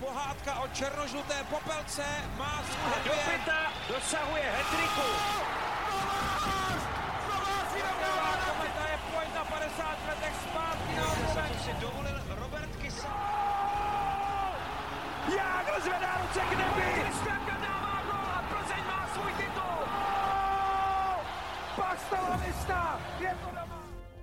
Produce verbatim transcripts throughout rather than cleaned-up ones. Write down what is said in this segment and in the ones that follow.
pohádka o černožluté popelce má svůj a dopita dosahuje hat-tricku. Kometa je pojď na padesát letech zpátky na obrovek. Si dovolil Robert Kysa. Jágr zvedá ruce k nebi. Kristianka dává gól a Plzeň má svůj titul. Basta la vista, je to doma.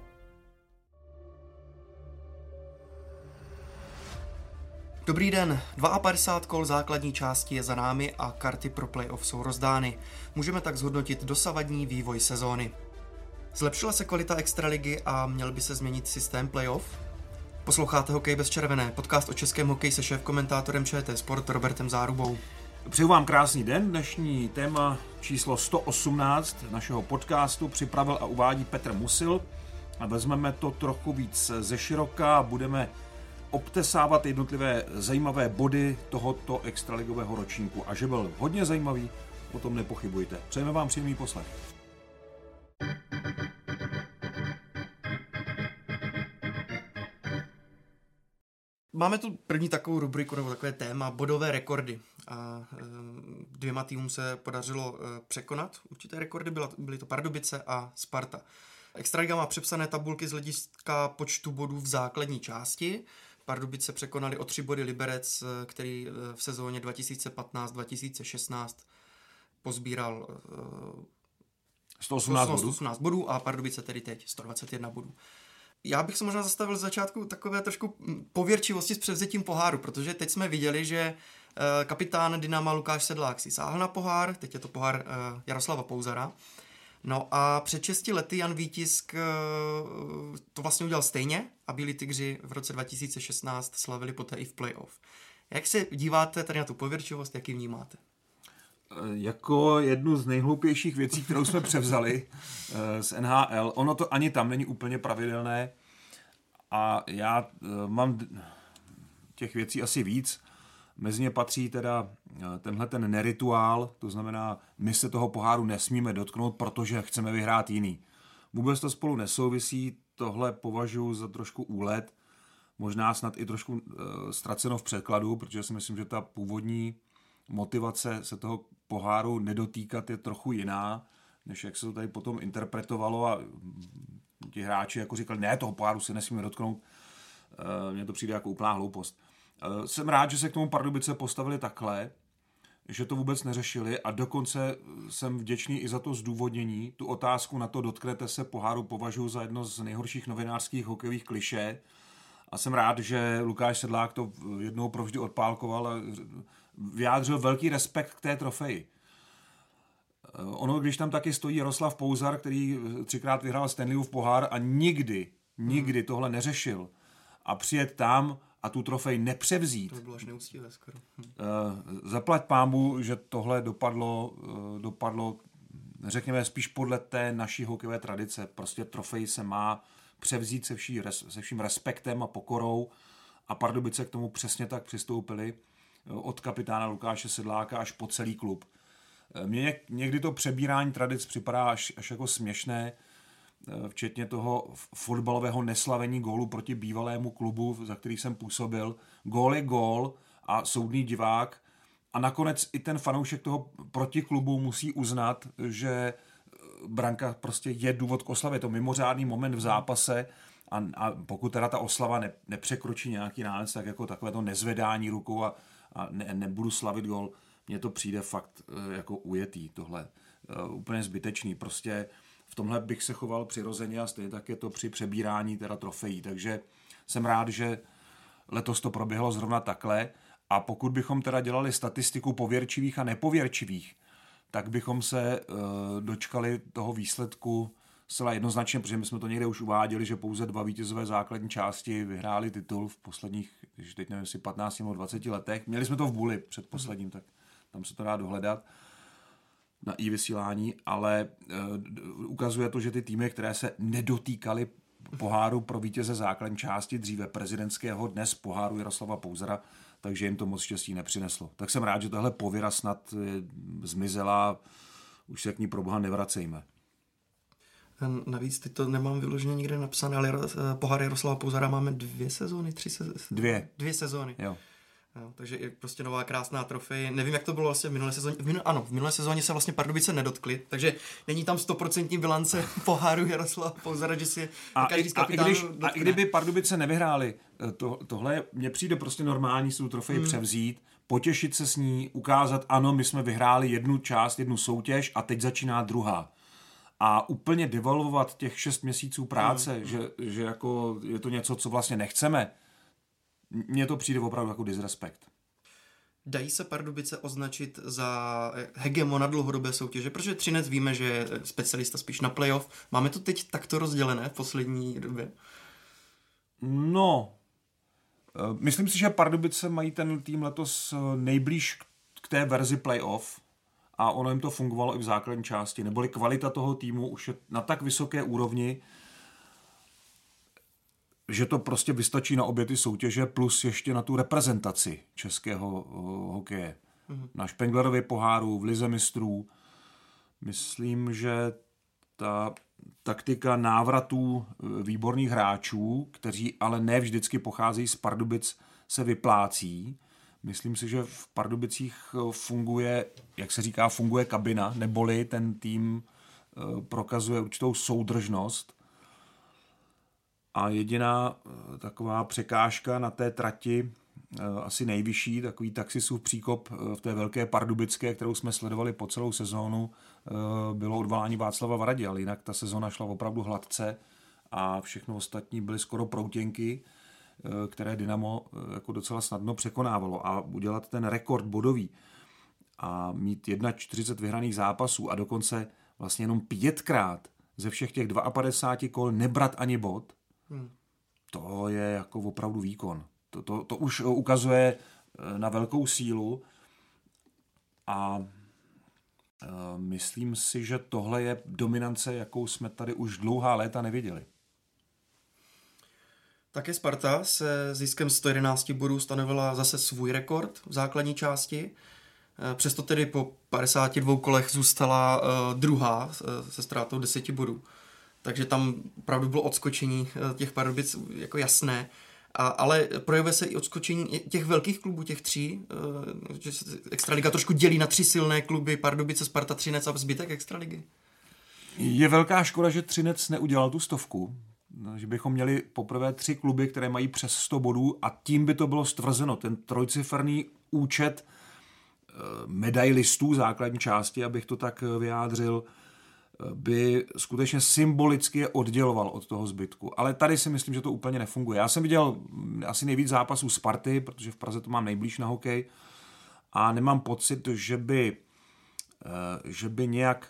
Dobrý den, padesát dva kol základní části je za námi a karty pro playoff jsou rozdány. Můžeme tak zhodnotit dosavadní vývoj sezóny. Zlepšila se kvalita extraligy a měl by se změnit systém playoff? Posloucháte Hokej bez červené, podcast o českém hokeji se šéfkomentátorem ČT Sport Robertem Zárubou. Přeju vám krásný den, dnešní téma číslo sto osmnáct našeho podcastu připravil a uvádí Petr Musil a vezmeme to trochu víc ze široka a budeme obtesávat jednotlivé zajímavé body tohoto extraligového ročníku. A že byl hodně zajímavý, o tom nepochybujte. Přejeme vám příjemný poslech. Máme tu první takovou rubriku nebo takové téma bodové rekordy. A dvěma týmům se podařilo překonat určité rekordy, byla, byly to Pardubice a Sparta. Extraliga má přepsané tabulky z hlediska počtu bodů v základní části. Pardubice překonali o tři body Liberec, který v sezóně dva tisíce patnáct dva tisíce šestnáct pozbíral sto osmnáct bodů. sto osmnáct bodů a Pardubice tedy teď sto dvacet jedna bodů. Já bych se možná zastavil z začátku takové trošku pověrčivosti s převzetím poháru, protože teď jsme viděli, že kapitán Dynama Lukáš Sedlák si sáhl na pohár, teď je to pohár Jaroslava Pouzara. No a před šesti lety Jan Vítisk to vlastně udělal stejně a Bílí tygři v roce dva tisíce šestnáct slavili poté i v playoff. Jak se díváte tady na tu pověrčivost, jak ji vnímáte? Jako jednu z nejhloupějších věcí, kterou jsme převzali z N H L. Ono to ani tam není úplně pravidelné a já mám těch věcí asi víc. Mezi ně patří teda tenhle ten nerituál, to znamená, my se toho poháru nesmíme dotknout, protože chceme vyhrát jiný. Vůbec to spolu nesouvisí, tohle považuji za trošku úlet, možná snad i trošku uh, ztraceno v překladu, protože si myslím, že ta původní motivace se toho poháru nedotýkat je trochu jiná, než jak se to tady potom interpretovalo a ti hráči jako říkali, ne, toho poháru se nesmíme dotknout. Uh, mně to přijde jako úplná hloupost. Jsem rád, že se k tomu Pardubice postavili takhle, že to vůbec neřešili a dokonce jsem vděčný i za to zdůvodnění. Tu otázku na to dotknete se poháru považuji za jedno z nejhorších novinářských hokejových klišé a jsem rád, že Lukáš Sedlák to jednou provždy odpálkoval a vyjádřil velký respekt k té trofeji. Ono, když tam taky stojí Jaroslav Pouzar, který třikrát vyhrál Stanleyův pohár a nikdy, nikdy tohle neřešil a přijet tam a tu trofej nepřevzít. To by bylo až neúctivé skoro. Hm. Uh, zaplať pámu, že tohle dopadlo, uh, dopadlo, řekněme, spíš podle té naší hokejové tradice. Prostě trofej se má převzít se, vší, se vším respektem a pokorou a Pardubice k tomu přesně tak přistoupili uh, od kapitána Lukáše Sedláka až po celý klub. Uh, mně někdy to přebírání tradic připadá až, až jako směšné, včetně toho fotbalového neslavení gólu proti bývalému klubu, za který jsem působil. Gól je gól a soudný divák a nakonec i ten fanoušek toho protiklubu musí uznat, že branka prostě je důvod k oslavě. Je to mimořádný moment v zápase a, a pokud teda ta oslava ne, nepřekročí nějaký nález, tak jako takové to nezvedání rukou a, a ne, nebudu slavit gól, mně to přijde fakt jako ujetý tohle. Úplně zbytečný. Prostě v tomhle bych se choval přirozeně a stejně tak je to při přebírání teda trofejí. Takže jsem rád, že letos to proběhlo zrovna takhle a pokud bychom teda dělali statistiku pověrčivých a nepověrčivých, tak bychom se uh, dočkali toho výsledku zcela jednoznačně, protože my jsme to někde už uváděli, že pouze dva vítězové základní části vyhráli titul v posledních, když teď nevím, si patnáct nebo dvacet letech. Měli jsme to v Buli před posledním, tak tam se to dá dohledat na i vysílání, ale uh, ukazuje to, že ty týmy, které se nedotýkaly poháru pro vítěze základní části, dříve prezidentského, dnes poháru Jaroslava Pouzara, takže jim to moc štěstí nepřineslo. Tak jsem rád, že tahle pověra snad zmizela, už se k ní pro boha nevracejme. Navíc teď to nemám vyloženě nikde napsané, ale pohár Jaroslava Pouzara máme dvě sezóny, tři sezóny. Dvě. Dvě sezóny. Jo. Jo, takže je prostě nová krásná trofej. Nevím, jak to bylo vlastně v minulé sezóně. V minulé, ano, v minulé sezóně se vlastně Pardubice nedotkli, takže není tam stoprocentní bilance poháru Jaroslava Pouzara, že si a každý z a, i když, kapitánů a i kdyby Pardubice nevyhráli, to, tohle mně přijde prostě normální si tu trofej hmm. převzít, potěšit se s ní, ukázat, ano, my jsme vyhráli jednu část, jednu soutěž a teď začíná druhá. A úplně devalvovat těch šest měsíců práce, hmm. že, že jako je to něco, co vlastně nechceme, mně to přijde opravdu jako disrespekt. Dají se Pardubice označit za hegemona dlouhodobé soutěže, protože Třinec víme, že je specialista spíš na playoff. Máme to teď takto rozdělené v poslední době? No, myslím si, že Pardubice mají ten tým letos nejblíž k té verzi playoff a ono jim to fungovalo i v základní části. Neboli kvalita toho týmu už je na tak vysoké úrovni, že to prostě vystačí na obě ty soutěže plus ještě na tu reprezentaci českého uh, hokeje. Mm-hmm. Na Špenglerově poháru, v Lize mistrů. Myslím, že ta taktika návratů výborných hráčů, kteří ale ne vždycky pocházejí z Pardubic, se vyplácí. Myslím si, že v Pardubicích funguje, jak se říká, funguje kabina, neboli ten tým uh, prokazuje určitou soudržnost. A jediná taková překážka na té trati, asi nejvyšší, takový Taxisův příkop v té velké Pardubické, kterou jsme sledovali po celou sezónu, bylo odvolání Václava Varadi, ale jinak ta sezóna šla opravdu hladce a všechno ostatní byly skoro proutěnky, které Dynamo jako docela snadno překonávalo. A udělat ten rekord bodový a mít čtyřicet jedna vyhraných zápasů a dokonce vlastně jenom pětkrát ze všech těch padesát dva kol nebrat ani bod, Hmm. to je jako opravdu výkon. To, to, to už ukazuje na velkou sílu a e, myslím si, že tohle je dominance, jakou jsme tady už dlouhá léta neviděli. Také Sparta se ziskem sto jedenáct bodů stanovila zase svůj rekord v základní části. Přesto tedy po padesáti dvou kolech zůstala uh, druhá se ztrátou deseti bodů. Takže tam opravdu bylo odskočení těch Pardubic jako jasné. A, ale projevuje se i odskočení těch velkých klubů, těch tří, že se Extraliga trošku dělí na tři silné kluby, Pardubice, Sparta, Třinec a zbytek Extraligy. Je velká škoda, že Třinec neudělal tu stovku, že bychom měli poprvé tři kluby, které mají přes sto bodů a tím by to bylo stvrzeno. Ten trojciferný účet medailistů základní části, abych to tak vyjádřil, by skutečně symbolicky je odděloval od toho zbytku. Ale tady si myslím, že to úplně nefunguje. Já jsem viděl asi nejvíc zápasů Sparty, protože v Praze to mám nejblíž na hokej a nemám pocit, že by, že by nějak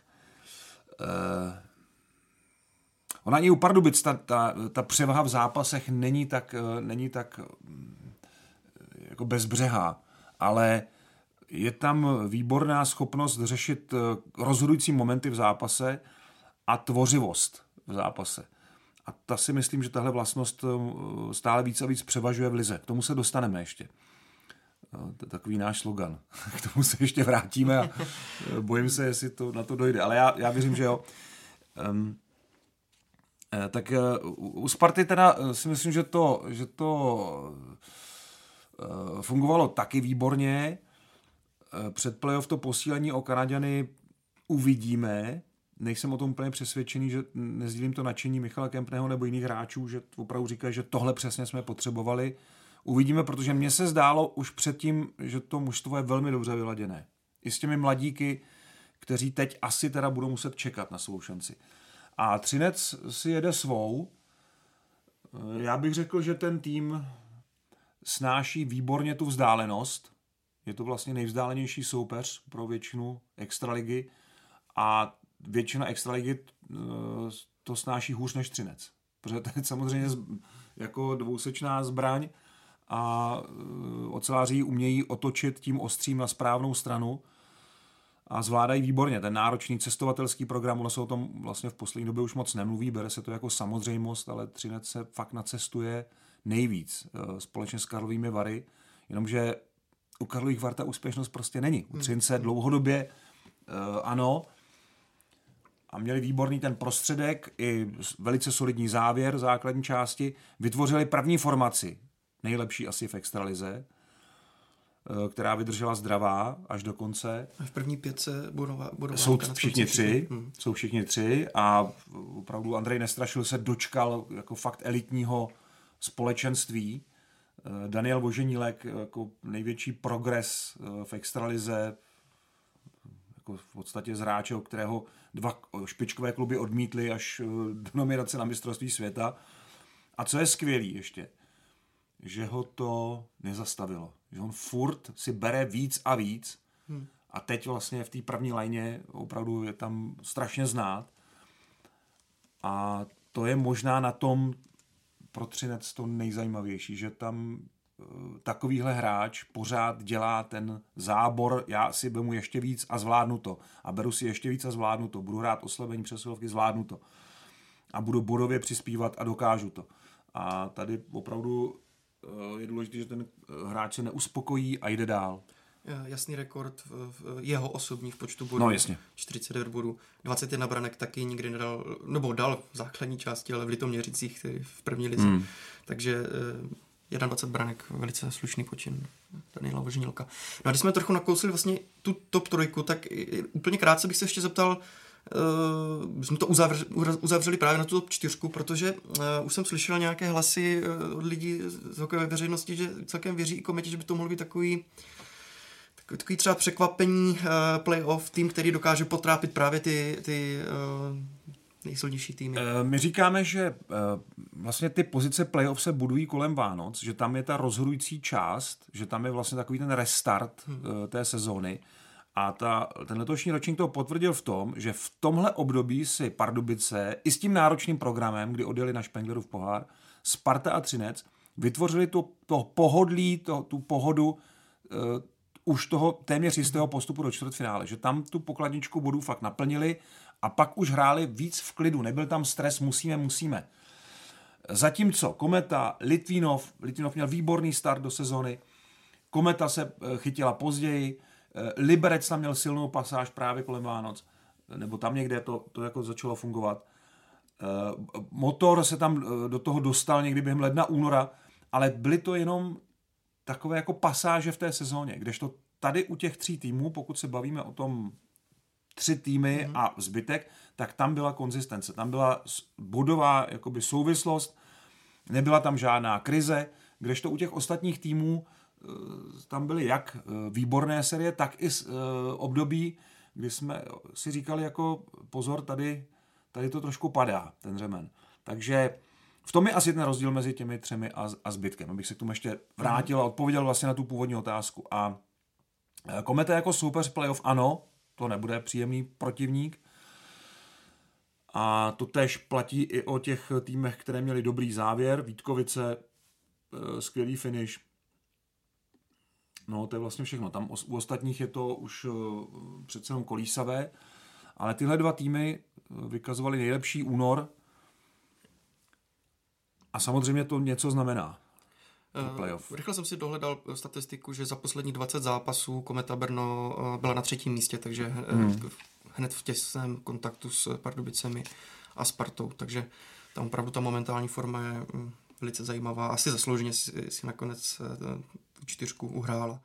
ona i u Pardubic ta, ta, ta převaha v zápasech není tak, není tak jako bezbřehá, ale je tam výborná schopnost řešit rozhodující momenty v zápase a tvořivost v zápase. A ta si myslím, že tahle vlastnost stále víc a víc převažuje v lize. K tomu se dostaneme ještě. To je takový náš slogan. K tomu se ještě vrátíme a bojím se, jestli to na to dojde. Ale já, já věřím, že jo. Um, tak u Sparty teda si myslím, že to, že to fungovalo taky výborně. Před playoff to posílení o Kanaďany uvidíme. Nejsem o tom úplně přesvědčený, že nezdílím to nadšení Michala Kempného nebo jiných hráčů, že opravdu říkají, že tohle přesně jsme potřebovali. Uvidíme, protože mně se zdálo už předtím, že to mužstvo je velmi dobře vyladěné. I s těmi mladíky, kteří teď asi teda budou muset čekat na svou šanci. A Třinec si jede svou. Já bych řekl, že ten tým snáší výborně tu vzdálenost. Je to vlastně nejvzdálenější soupeř pro většinu extraligy a většina extraligy to snáší hůř než Třinec. Protože to je samozřejmě jako dvousečná zbraň a oceláři umějí otočit tím ostřím na správnou stranu a zvládají výborně. Ten náročný cestovatelský program, ono se o tom vlastně v poslední době už moc nemluví, bere se to jako samozřejmost, ale Třinec se fakt nacestuje nejvíc společně s Karlovými Vary, jenomže u Karlových Var ta úspěšnost prostě není. U Třince dlouhodobě uh, ano a měli výborný ten prostředek i velice solidní závěr základní části. Vytvořili první formaci, nejlepší asi v extralize. která vydržela zdravá až do konce. V první pětce bodová, bodová Jsou všichni tři, hmm. jsou všichni tři a opravdu Andrej Nestrašil se dočkal jako fakt elitního společenství. Daniel Voženílek jako největší progres v extralize, jako v podstatě z hráče, kterého dva špičkové kluby odmítly až do nominace na mistrovství světa. A co je skvělý ještě, že ho to nezastavilo. Že on furt si bere víc a víc hmm. a teď vlastně v té první lajně opravdu je tam strašně znát. A to je možná na tom pro Třinec to nejzajímavější, že tam takovýhle hráč pořád dělá ten zábor, já si beru ještě víc a zvládnu to. A beru si ještě víc a zvládnu to. Budu hrát oslabení přesilovky, zvládnu to. A budu bodově přispívat a dokážu to. A tady opravdu je důležité, že ten hráč se neuspokojí a jde dál. Jasný rekord v jeho osobní v počtu bodů. No jasně. čtyřicet devět bodů. dvacet jedna branek taky nikdy nedal, nebo dal v základní části, ale v Litoměřicích v první lize. Hmm. Takže dvacet jedna branek, velice slušný počin Daniela Voženílka. No a když jsme trochu nakousli vlastně tu top trojku, tak úplně krátce bych se ještě zeptal, Uh, jsme to uzavřeli, uzavřeli právě na tu top čtyřku, protože uh, už jsem slyšel nějaké hlasy uh, od lidí z hokejové veřejnosti, že celkem věří i Kometě, že by to mohl být takový takový, takový třeba překvapení uh, playoff, tým, který dokáže potrápit právě ty, ty uh, nejsilnější týmy. My říkáme, že vlastně ty pozice playoff se budují kolem Vánoc, že tam je ta rozhodující část, že tam je vlastně takový ten restart hmm. té sezóny. A ta, ten letošní ročník to potvrdil v tom, že v tomhle období si Pardubice i s tím náročným programem, kdy odjeli na Špenglerův pohár, Sparta a Třinec, vytvořili to, to pohodlí, to, tu pohodu uh, už toho téměř jistého postupu do čtvrtfinále. Že tam tu pokladničku bodů fakt naplnili a pak už hráli víc v klidu. Nebyl tam stres, musíme, musíme. Zatímco Kometa, Litvínov, Litvínov měl výborný start do sezony, Kometa se chytila později, Liberec tam měl silnou pasáž právě kolem Vánoc, nebo tam někde to, to jako začalo fungovat. Motor se tam do toho dostal někdy během ledna, února, ale byly to jenom takové jako pasáže v té sezóně, kdežto tady u těch tří týmů, pokud se bavíme o tom tři týmy mm-hmm. a zbytek, tak tam byla konzistence, tam byla bodová jakoby souvislost, nebyla tam žádná krize, kdežto u těch ostatních týmů tam byly jak výborné série, tak i období, kdy jsme si říkali jako pozor, tady, tady to trošku padá, ten řemen. Takže v tom je asi ten rozdíl mezi těmi třemi a, a zbytkem. Abych se k tomu ještě vrátil a odpověděl vlastně na tu původní otázku. A Kometa jako soupeř playoff, ano, to nebude příjemný protivník. A to též platí i o těch týmech, které měli dobrý závěr. Vítkovice, skvělý finish. No, to je vlastně všechno. Tam u ostatních je to už přece jenom kolísavé, ale tyhle dva týmy vykazovaly nejlepší únor a samozřejmě to něco znamená. Playoff. Uh, rychle jsem si dohledal statistiku, že za poslední dvacet zápasů Kometa Brno byla na třetím místě, takže hmm. hned v těsném kontaktu s Pardubicemi a Spartou, takže tam opravdu ta momentální forma je velice zajímavá. Asi zaslouženě si, si nakonec tu čtyřku uhrála.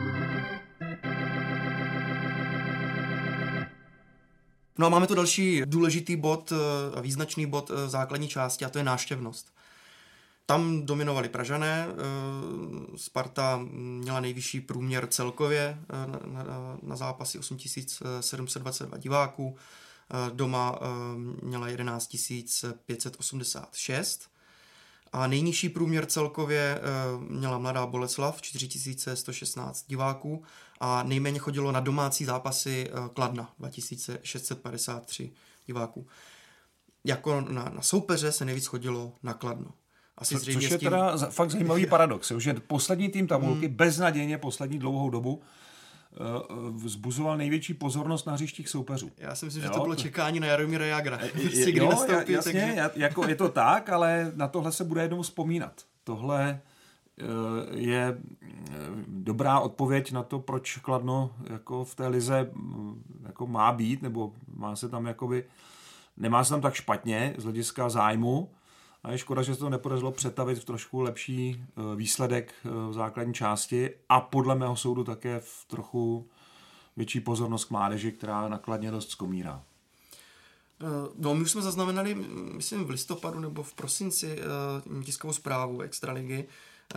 No a máme tu další důležitý bod a význačný bod základní části a to je návštěvnost. Tam dominovali Pražané, Sparta měla nejvyšší průměr celkově na, na, na zápasy osm tisíc sedm set dvacet dva diváků, doma měla jedenáct tisíc pět set osmdesát šest a nejnižší průměr celkově měla Mladá Boleslav čtyři tisíce sto šestnáct diváků a nejméně chodilo na domácí zápasy Kladna dva tisíce šest set padesát tři diváků. Jako na, na soupeře se nejvíc chodilo na Kladno. Asi Co, což je tím... teda fakt zajímavý paradox, že poslední tým tabulky hmm. beznadějně poslední dlouhou dobu uh, vzbuzoval největší pozornost na hřištích soupeřů. Já si myslím, že jo? To bylo čekání na Jaromíra Jágra. Je, jo, nastoupí, jasně, takže... jako je to tak, ale na tohle se bude jednou vzpomínat. Tohle uh, je dobrá odpověď na to, proč Kladno jako v té lize jako má být, nebo má se tam jakoby, nemá se tam tak špatně z hlediska zájmu. A je škoda, že se to nepodařilo přetavit v trošku lepší výsledek v základní části a podle mého soudu také v trochu větší pozornost k mládeži, která nakladně dost zkomírá. No, my už jsme zaznamenali, myslím v listopadu nebo v prosinci tiskovou zprávu Extraligy,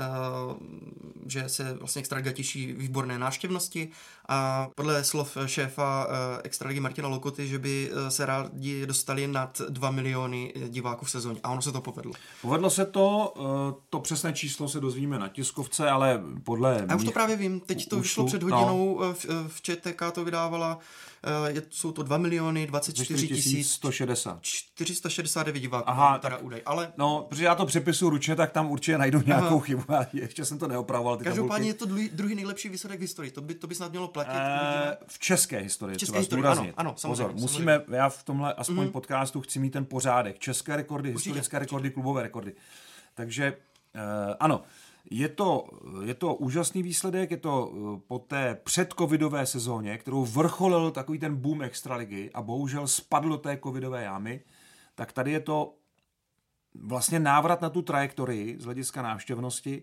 že se vlastně Extraliga těší výborné návštěvnosti a podle slov šéfa Extraligy Martina Lokoty, že by se rádi dostali nad dva miliony diváků v sezóně a ono se to povedlo. Povedlo se to, to přesné číslo se dozvíme na tiskovce, ale podle... A už to právě vím, teď to vyšlo před hodinou, no. v, v ČTK to vydávala, je, jsou to dva miliony dvacet čtyři tisíc sto šedesát. čtyři sta šedesát devět diváků. Aha, teda údaj, ale... No, protože já to přepisuju ručně, tak tam určitě najdu nějakou Aha. chybu. Ještě jsem to neopravoval. Každopádně je to druhý, druhý nejlepší výsledek v historii. To by, to by snad mělo platit. E, v české historii. V české historii, ano, ano, samozřejmě. Pozor, musíme, já v tomhle aspoň mm. podcastu chci mít ten pořádek. České rekordy, určitě. Historické rekordy, klubové rekordy. Takže e, ano, je to, je to úžasný výsledek, je to po té předcovidové sezóně, kterou vrcholil takový ten boom Extraligy a bohužel spadl do té covidové jámy, tak tady je to vlastně návrat na tu trajektorii z hlediska návštěvnosti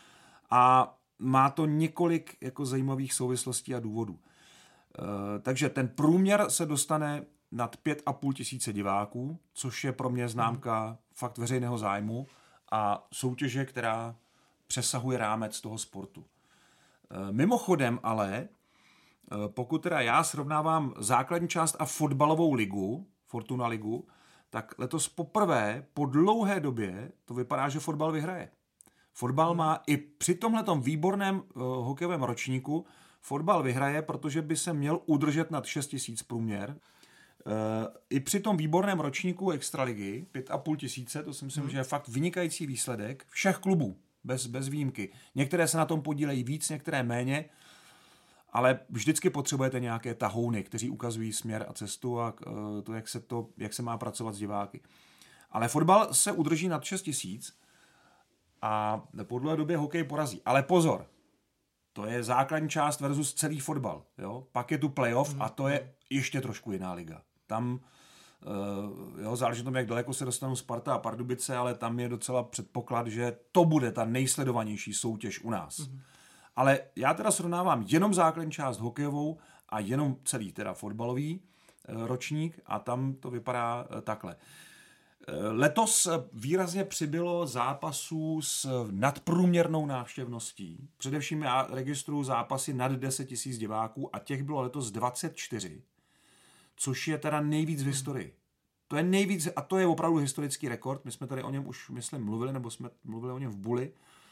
a má to několik jako zajímavých souvislostí a důvodů. E, takže ten průměr se dostane nad pět a půl tisíce diváků, což je pro mě známka hmm. fakt veřejného zájmu a soutěže, která přesahuje rámec toho sportu. E, mimochodem ale, e, pokud teda já srovnávám základní část a fotbalovou ligu, Fortuna ligu, tak letos poprvé po dlouhé době to vypadá, že fotbal vyhraje. Fotbal má i při tomhletom výborném uh, hokejovém ročníku fotbal vyhraje, protože by se měl udržet nad šest tisíc průměr. Uh, I při tom výborném ročníku Extraligy, pět a půl tisíce, to si myslím, hmm. že je fakt vynikající výsledek všech klubů, bez, bez výjimky. Některé se na tom podílejí víc, některé méně, ale vždycky potřebujete nějaké tahouny, kteří ukazují směr a cestu a uh, to, jak se to, jak se má pracovat s diváky. Ale fotbal se udrží nad šest tisíc a po dlouhé době hokej porazí. Ale pozor, to je základní část versus celý fotbal. Jo? Pak je tu playoff mm. a to je ještě trošku jiná liga. Tam uh, jo, záleží tom, jak daleko se dostanou Sparta a Pardubice, ale tam je docela předpoklad, že to bude ta nejsledovanější soutěž u nás. Mm. Ale já teda srovnávám jenom základní část hokejovou a jenom celý teda fotbalový uh, ročník a tam to vypadá uh, takhle. Letos výrazně přibylo zápasů s nadprůměrnou návštěvností. Především já registruju zápasy nad deset tisíc diváků a těch bylo letos dvacet čtyři, což je teda nejvíc v historii. To je nejvíc a to je opravdu historický rekord. My jsme tady o něm už, myslím, mluvili, nebo jsme mluvili o něm v Buli.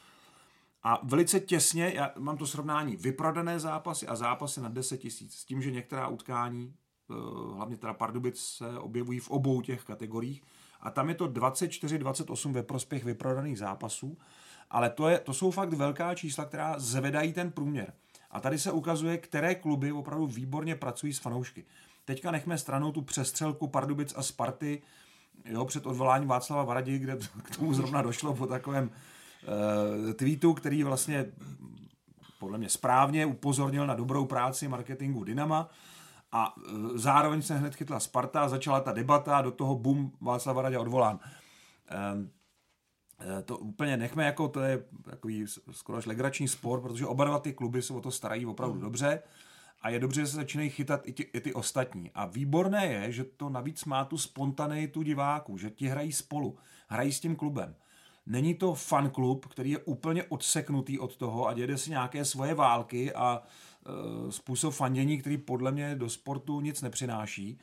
A velice těsně, já mám to srovnání, vyprodané zápasy a zápasy nad deset tisíc. S tím, že některá utkání, hlavně teda Pardubic, se objevují v obou těch kategoriích. A tam je to dvacet čtyři dvacet osm ve prospěch vyprodaných zápasů, ale to, je, to jsou fakt velká čísla, která zvedají ten průměr. A tady se ukazuje, které kluby opravdu výborně pracují s fanoušky. Teďka nechme stranou tu přestřelku Pardubic a Sparty, jo, před odvoláním Václava Varadi, kde k tomu zrovna došlo po takovém uh, tweetu, který vlastně podle mě správně upozornil na dobrou práci marketingu Dynama. A zároveň se hned chytla Sparta, začala ta debata, do toho bum, Václav Radě odvolán. Ehm, to úplně nechme, jako to je takový skoro až legrační spor, protože oba dva ty kluby se o to starají opravdu mm. dobře a je dobře, že se začínají chytat i, ti, i ty ostatní. A výborné je, že to navíc má tu spontaneitu diváků, že ti hrají spolu, hrají s tím klubem. Není to fanklub, který je úplně odseknutý od toho a jede si nějaké svoje války a způsob fandění, který podle mě do sportu nic nepřináší.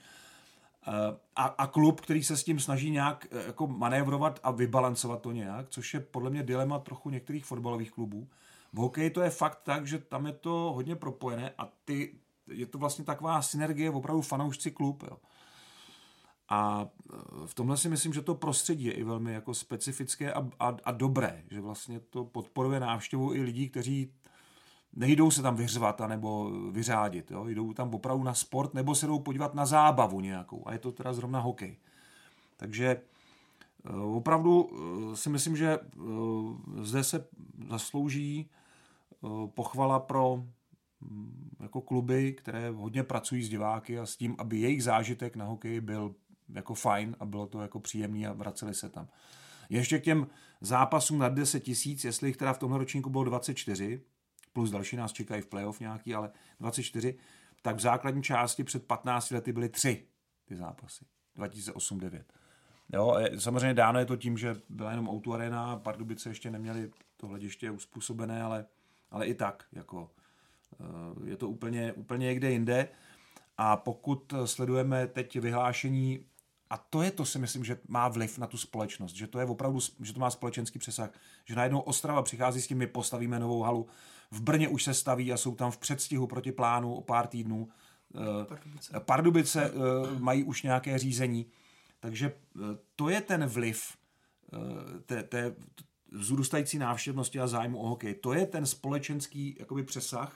A, a klub, který se s tím snaží nějak jako manévrovat a vybalancovat to nějak, což je podle mě dilema trochu některých fotbalových klubů. V hokeji to je fakt tak, že tam je to hodně propojené a ty, je to vlastně taková synergie, opravdu fanoušci klub. Jo. A v tomhle si myslím, že to prostředí je i velmi jako specifické a, a, a dobré, že vlastně to podporuje návštěvu i lidí, kteří nejdou se tam vyřvat nebo vyřádit, jo? Jdou tam opravdu na sport nebo se jdou podívat na zábavu nějakou a je to teda zrovna hokej. Takže opravdu si myslím, že zde se zaslouží pochvala pro jako kluby, které hodně pracují s diváky a s tím, aby jejich zážitek na hokeji byl jako fajn a bylo to jako příjemný a vraceli se tam. Ještě k těm zápasům nad deset tisíc, jestli jich teda v tomhle ročníku bylo dvacet čtyři, plus další nás čekají v playoff nějaký, ale dvacet čtyři, tak v základní části před patnácti lety byly tři ty zápasy. dva tisíce osm devět. Jo, samozřejmě dáno je to tím, že byla jenom O dva Arena a Pardubice ještě neměli to hlediště uspůsobené, ale, ale i tak, jako je to úplně, úplně někde jinde. A pokud sledujeme teď vyhlášení, a to je to, si myslím, že má vliv na tu společnost, že to je opravdu, že to má společenský přesah, že najednou Ostrava přichází s tím, my postavíme novou halu, v Brně už se staví a jsou tam v předstihu proti plánu o pár týdnů. Pardubice, Pardubice mají už nějaké řízení, takže to je ten vliv té, té vzrůstající návštěvnosti a zájmu o hokej. To je ten společenský jakoby přesah,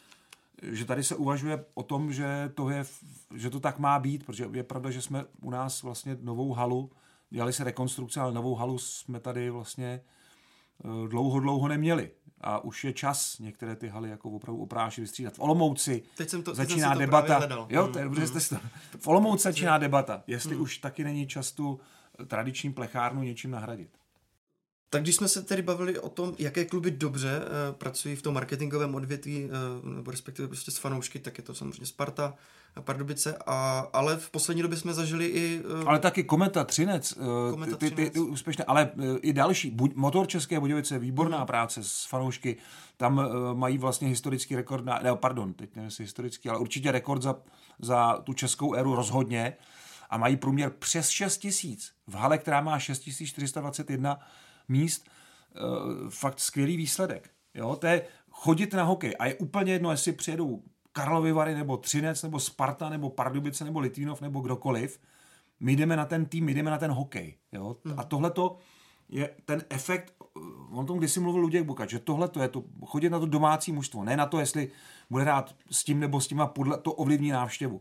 že tady se uvažuje o tom, že to, je, že to tak má být, protože je pravda, že jsme u nás vlastně novou halu, dělali se rekonstrukce, ale novou halu jsme tady vlastně dlouho, dlouho neměli. A už je čas některé ty haly jako opravdu oprášit, vystřídat. V Olomouci teď jsem to, začíná teď debata. Jo, to je, mm, jste to, v Olomouci začíná debata, jestli mm. už taky není čas tu tradiční plechárnu něčím nahradit. Tak když jsme se tedy bavili o tom, jaké kluby dobře uh, pracují v tom marketingovém odvětví, uh, nebo respektive prostě s fanoušky, tak je to samozřejmě Sparta, Pardubice, a, ale v poslední době jsme zažili i... Uh, ale taky Kometa, Třinec, uh, Kometa, ty, ty, ty úspěšné, ale uh, i další. Buď, Motor České Budějovice, výborná mm. práce s fanoušky, tam uh, mají vlastně historický rekord, na, ne, pardon, teď nevím, jestli historický, ale určitě rekord za, za tu českou éru rozhodně a mají průměr přes šest tisíc. V hale, která má šest tisíc čtyři sta dvacet jedna míst, uh, fakt skvělý výsledek. Jo? To je chodit na hokej a je úplně jedno, jestli přijedou Karlovy Vary, nebo Třinec, nebo Sparta, nebo Pardubice, nebo Litvínov, nebo kdokoliv. My jdeme na ten tým, my jdeme na ten hokej. Jo? Hmm. A tohleto je ten efekt, on tom kdysi mluvil Luděk Bukač, že tohleto je to, chodit na to domácí mužstvo, ne na to, jestli bude hrát s tím nebo s tím a podle to ovlivní návštěvu.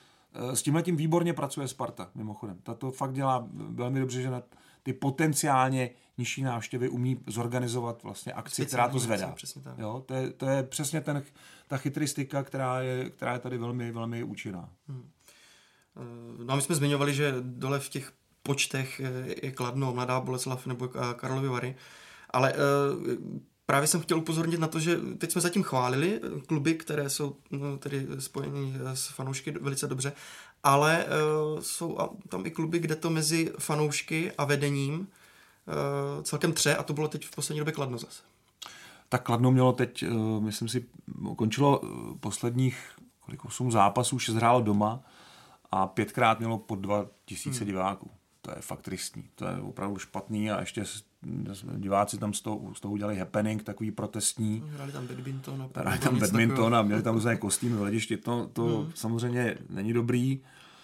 S tímhletím výborně pracuje Sparta, mimochodem. Ta to fakt dělá velmi dobře, že na ty potenciálně nižší návštěvy umí zorganizovat vlastně akci, která to zvedá. Jo, to, je, to je přesně ten, ta chytristika, která je, která je tady velmi, velmi účinná. Hmm. No a my jsme zmiňovali, že dole v těch počtech je Kladno, Mladá Boleslav nebo Karlovy Vary, ale právě jsem chtěl upozornit na to, že teď jsme zatím chválili kluby, které jsou no, tedy spojení s fanoušky velice dobře, ale uh, jsou tam i kluby, kde to mezi fanoušky a vedením uh, celkem tře, a to bylo teď v poslední době Kladno zase. Tak Kladno mělo teď, uh, myslím si, končilo uh, posledních kolik, osm zápasů, šest hrálo doma a pětkrát mělo pod dva tisíce hmm. diváků. To je fakt tristní, to je opravdu špatný a ještě diváci tam z toho, z toho udělali happening, takový protestní. Hráli tam badminton. Hráli tam badminton a měli tam různé kostýmy v hledišti. To, to hmm. samozřejmě není dobrý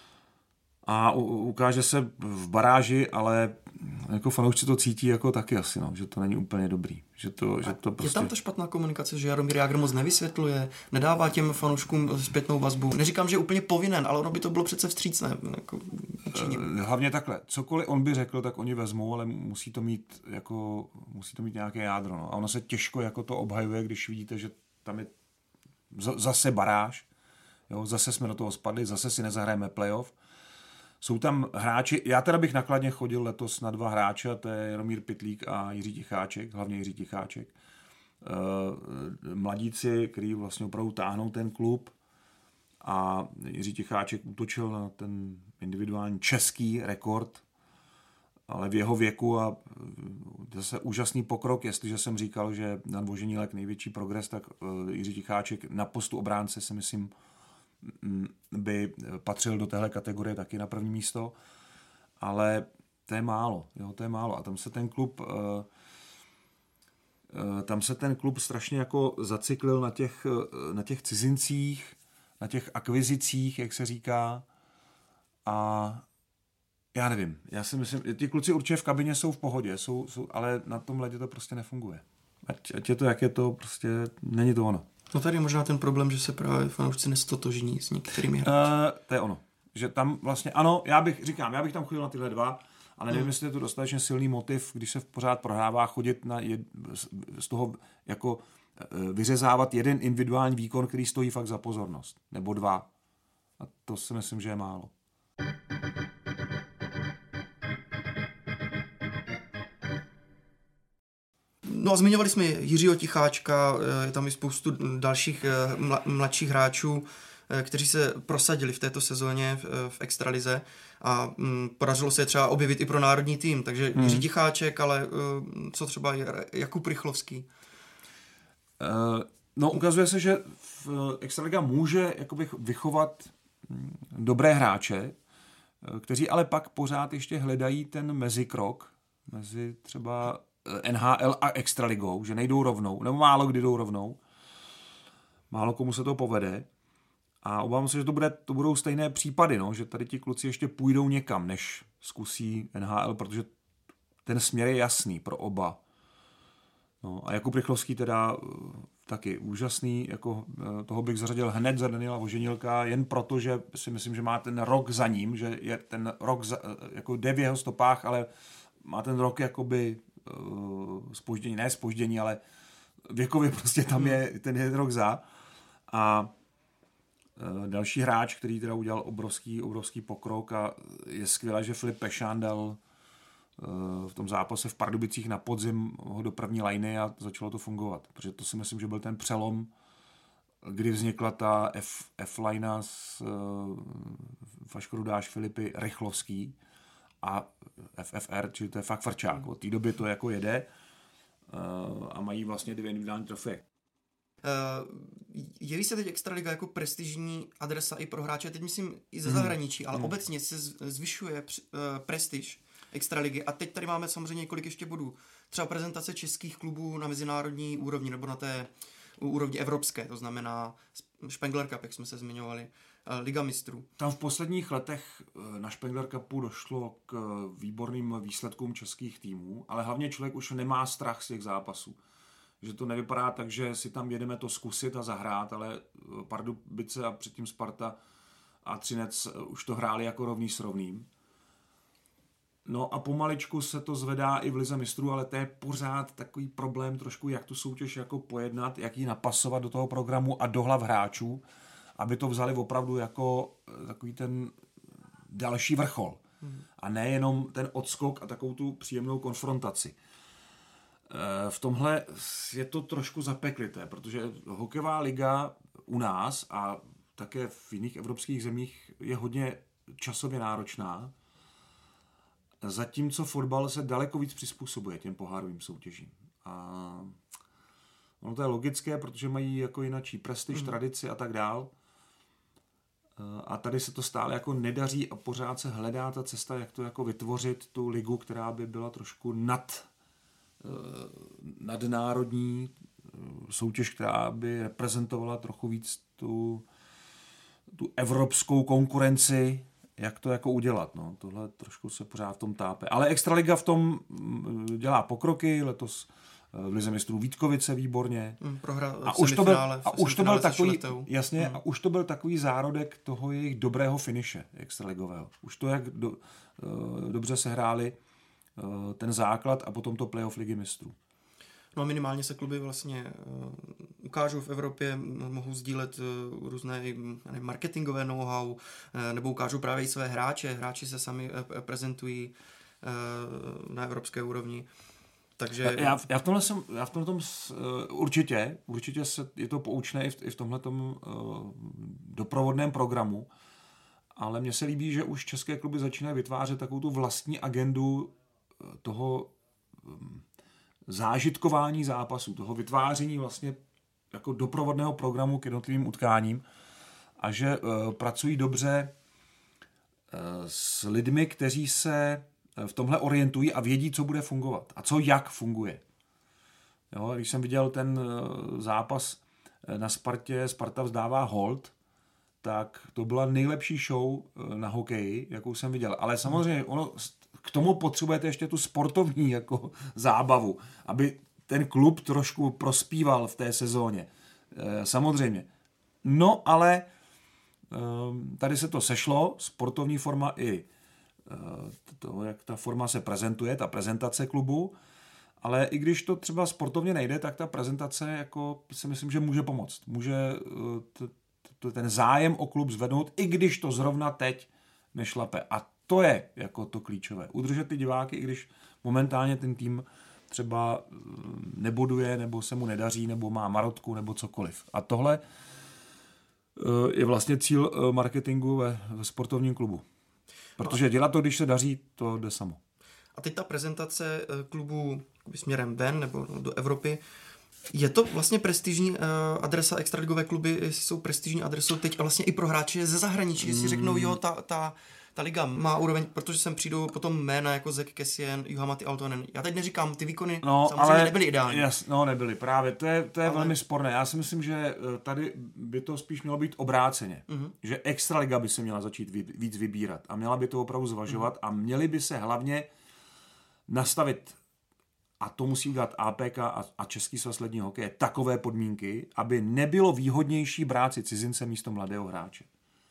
a u, ukáže se v baráži, ale jako fanoušci to cítí jako taky asi, no, že to není úplně dobrý. Že to, že to prostě... Je tam ta špatná komunikace, že Jaromír Jágr moc nevysvětluje, nedává těm fanouškům zpětnou vazbu. Neříkám, že je úplně povinen, ale ono by to bylo přece vstřícné. Jako hlavně takhle, cokoliv on by řekl, tak oni vezmou, ale musí to mít, jako, musí to mít nějaké jádro. No. A ono se těžko jako to obhajuje, když vidíte, že tam je zase baráž, jo, zase jsme do toho spadli, zase si nezahrajeme playoff. Jsou tam hráči, já teda bych nakladně chodil letos na dva hráče, to je Jaromír Pytlík a Jiří Ticháček, hlavně Jiří Ticháček. Mladíci, který vlastně opravdu táhnou ten klub, a Jiří Ticháček útočil na ten individuální český rekord, ale v jeho věku a zase úžasný pokrok, jestliže jsem říkal, že na Dvoženílek největší progres, tak Jiří Ticháček na postu obránce si myslím, by patřil do téhle kategorie taky na první místo, ale to je málo, jo, to je málo a tam se ten klub tam se ten klub strašně jako zacyklil na těch, na těch cizincích, na těch akvizicích, jak se říká, a já nevím, já si myslím, ti kluci určitě v kabině jsou v pohodě, jsou, jsou, ale na tom ledě to prostě nefunguje. Ať, ať je to, jak je to, prostě není to ono. No tady je možná ten problém, že se právě fanoušci nestotožní s některými hráči. Uh, to je ono. Že tam vlastně, ano, já bych, říkám, já bych tam chodil na tyhle dva, ale nevím, hmm. jestli je to dostatečně silný motiv, když se pořád prohrává, chodit na jed, z toho jako uh, vyřezávat jeden individuální výkon, který stojí fakt za pozornost. Nebo dva. A to si myslím, že je málo. No a zmiňovali jsme Jiřího Ticháčka, je tam i spoustu dalších mladších hráčů, kteří se prosadili v této sezóně v, v extralize a m, podařilo se je třeba objevit i pro národní tým, takže hmm. Jiří Ticháček, ale uh, co třeba Jakub Rychlovský? Uh, no ukazuje se, že v extraliga může jakoby vychovat dobré hráče, kteří ale pak pořád ještě hledají ten mezikrok mezi třeba N H L a extraligou, že nejdou rovnou, nebo málo kdy jdou rovnou. Málo komu se to povede. A obávám se, že to, bude, to budou stejné případy, no, že tady ti kluci ještě půjdou někam, než zkusí N H L, protože ten směr je jasný pro oba. No, a Jakub Rychlovský teda taky úžasný, jako toho bych zařadil hned za Daniela Voženilka, jen proto, že si myslím, že má ten rok za ním, že je ten rok za, jako jde v jeho stopách, ale má ten rok jakoby uh, zpoždění, ne zpoždění, ale věkově prostě tam je ten jeden rok za. A uh, další hráč, který teda udělal obrovský, obrovský pokrok a je skvělé, že Filip Pešán dal uh, v tom zápase v Pardubicích na podzim ho do první lajny a začalo to fungovat. Protože to si myslím, že byl ten přelom, kdy vznikla ta F, F-lina s uh, Vaško Rudáš, Filipy, Rychlovský a F F R, čili to je fakt frčák. Od té doby to jako jede uh, a mají vlastně dvě individuální trofeje. Uh, jeví se teď extraliga jako prestižní adresa i pro hráče, teď myslím i ze zahraničí, mm. ale mm. obecně se zvyšuje uh, prestiž extraligy a teď tady máme samozřejmě několik ještě bodů. Třeba prezentace českých klubů na mezinárodní úrovni nebo na té úrovni evropské, to znamená Spengler Cup, jak jsme se zmiňovali, Liga mistrů. Tam v posledních letech na Spengler Cupu došlo k výborným výsledkům českých týmů, ale hlavně člověk už nemá strach z těch zápasů. Že to nevypadá tak, že si tam jedeme to zkusit a zahrát, ale Pardubice a předtím Sparta a Třinec už to hráli jako rovný s rovným. No a pomaličku se to zvedá i v Lize mistrů, ale to je pořád takový problém trošku, jak tu soutěž jako pojednat, jak ji napasovat do toho programu a do hlav hráčů, aby to vzali opravdu jako takový ten další vrchol. Hmm. A ne jenom ten odskok a takovou tu příjemnou konfrontaci. V tomhle je to trošku zapeklité, protože hokejová liga u nás a také v jiných evropských zemích je hodně časově náročná, zatímco fotbal se daleko víc přizpůsobuje těm pohárovým soutěžím. A ono to je logické, protože mají jako jinačí prestiž, mm. tradici a tak dál. A tady se to stále jako nedaří a pořád se hledá ta cesta, jak to jako vytvořit tu ligu, která by byla trošku nad nadnárodní soutěž, která by reprezentovala trochu víc tu, tu evropskou konkurenci, jak to jako udělat. No. Tohle trošku se pořád v tom tápe. Ale extraliga v tom dělá pokroky, letos v Lize mistrů Vítkovice výborně. Mm, prohra, a už to byl, a už to byl takový, jasně, mm. a už to byl takový zárodek toho jejich dobrého finiše extraligového. Už to, jak do, dobře se hráli ten základ a potom to playoff Ligy mistrů. No a minimálně se kluby vlastně uh, ukážou v Evropě, mohou sdílet uh, různé nevím, marketingové know-how, uh, nebo ukážou právě i své hráče. Hráči se sami uh, prezentují uh, na evropské úrovni. Takže... Já, já v tomhle jsem, já v tomhle tom, uh, určitě, určitě se, je to poučné i v, i v tomhletom uh, doprovodném programu, ale mně se líbí, že už české kluby začínají vytvářet takovou tu vlastní agendu toho um, zážitkování zápasů, toho vytváření vlastně jako doprovodného programu k jednotlivým utkáním a že uh, pracují dobře uh, s lidmi, kteří se v tomhle orientují a vědí, co bude fungovat a co jak funguje. Jo, když jsem viděl ten uh, zápas na Spartě, Sparta vzdává hold, tak to byla nejlepší show uh, na hokeji, jakou jsem viděl. Ale samozřejmě ono k tomu potřebujete ještě tu sportovní jako zábavu, aby ten klub trošku prospíval v té sezóně. E, samozřejmě. No, ale e, tady se to sešlo, sportovní forma i e, to, jak ta forma se prezentuje, ta prezentace klubu, ale i když to třeba sportovně nejde, tak ta prezentace jako si myslím, že může pomoct. Může e, t, t, ten zájem o klub zvednout, i když to zrovna teď nešlape. A to je jako to klíčové. Udržet ty diváky, i když momentálně ten tým třeba neboduje, nebo se mu nedaří, nebo má marotku, nebo cokoliv. A tohle je vlastně cíl marketingu ve, ve sportovním klubu. Protože dělat to, když se daří, to jde samo. A teď ta prezentace klubu směrem ven nebo do Evropy, je to vlastně prestižní uh, adresa, extraligové kluby jsou prestižní adresou teď a vlastně i pro hráče ze zahraničí, jestli řeknou, jo, ta, ta, ta liga má úroveň, protože sem přijdou potom jména jako Zek Kessien, Juha-Matti Aaltonen. Já teď neříkám, ty výkony no, samozřejmě ale, nebyly ideální. Jas, no, nebyly, právě. To je, to je ale... velmi sporné. Já si myslím, že tady by to spíš mělo být obráceně. Uh-huh. Že extraliga by se měla začít víc vybírat a měla by to opravdu zvažovat uh-huh. a měli by se hlavně nastavit, a to musí udělat A P K a, a Český svaz ledního hokeje, takové podmínky, aby nebylo výhodnější brát si cizince místo mladého hráče.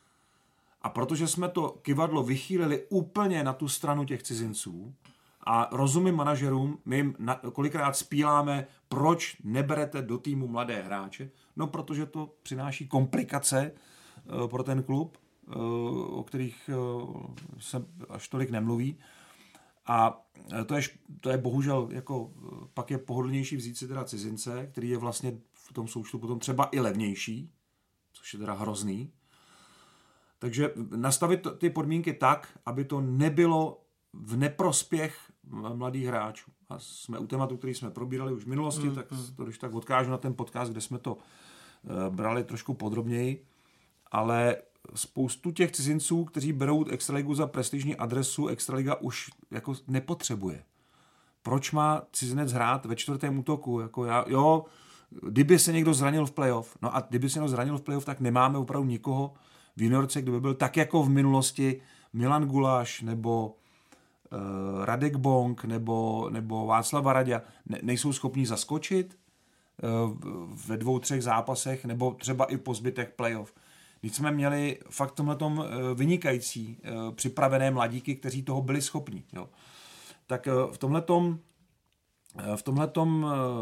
A protože jsme to kyvadlo vychýlili úplně na tu stranu těch cizinců a rozumím manažerům, my jim na, kolikrát spíláme, proč neberete do týmu mladé hráče, no protože to přináší komplikace uh, pro ten klub, uh, o kterých uh, se až tolik nemluví. A to je, to je bohužel, jako, pak je pohodlnější vzít si teda cizince, který je vlastně v tom součtu potom třeba i levnější, což je teda hrozný. Takže nastavit ty podmínky tak, aby to nebylo v neprospěch mladých hráčů. A jsme u tématu, který jsme probírali už v minulosti, mm, tak mm. to když tak odkážu na ten podcast, kde jsme to uh, brali trošku podrobněji, ale spoustu těch cizinců, kteří berou extraligu za prestižní adresu, extraliga už jako nepotřebuje. Proč má cizinec hrát ve čtvrtém útoku? Jako já, jo, kdyby se někdo zranil v playoff, no a kdyby se někdo zranil v playoff, tak nemáme opravdu nikoho v juniorce, kdo by byl tak jako v minulosti Milan Guláš nebo uh, Radek Bonk nebo, nebo Václav Varaďa ne, nejsou schopní zaskočit uh, ve dvou, třech zápasech nebo třeba i po zbytek playoff. Když jsme měli fakt v tomhletom vynikající připravené mladíky, kteří toho byli schopni. Jo. Tak v tomhletom, v tomhletom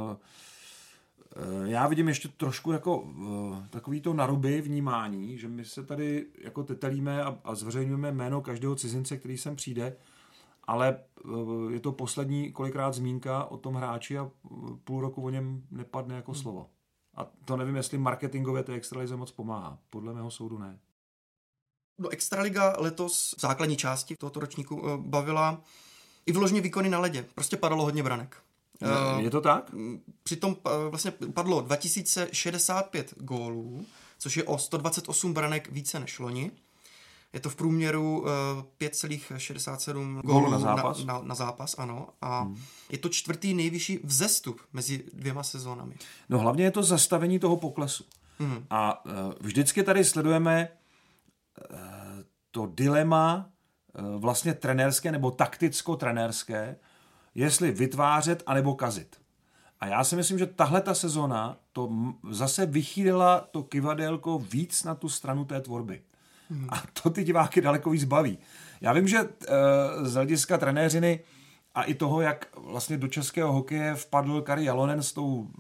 já vidím ještě trošku jako takový to naruby vnímání, že my se tady jako tetelíme a, a zveřejňujeme jméno každého cizince, který sem přijde, ale je to poslední kolikrát zmínka o tom hráči a půl roku o něm nepadne jako slovo. A to nevím, jestli marketingově té extralize moc pomáhá. Podle mého soudu ne. No, extraliga letos v základní části tohoto ročníku bavila i vložně výkony na ledě. Prostě padalo hodně branek. Je, je to tak? Přitom vlastně padlo dva tisíce šedesát pět gólů, což je o sto dvacet osm branek více než loni. Je to v průměru pět celá šedesát sedm gólů na zápas. Na, na, na zápas, ano. A hmm. je to čtvrtý nejvyšší vzestup mezi dvěma sezónami. No hlavně je to zastavení toho poklesu. Hmm. A uh, vždycky tady sledujeme uh, to dilema uh, vlastně trenérské nebo takticko-trenérské, jestli vytvářet anebo kazit. A já si myslím, že tahle ta sezona to zase vychýlila to kyvadélko víc na tu stranu té tvorby. Hmm. A to ty diváky daleko víc baví. Já vím, že uh, z hlediska trenéřiny a i toho, jak vlastně do českého hokeje vpadl Kari Jalonen s tou uh,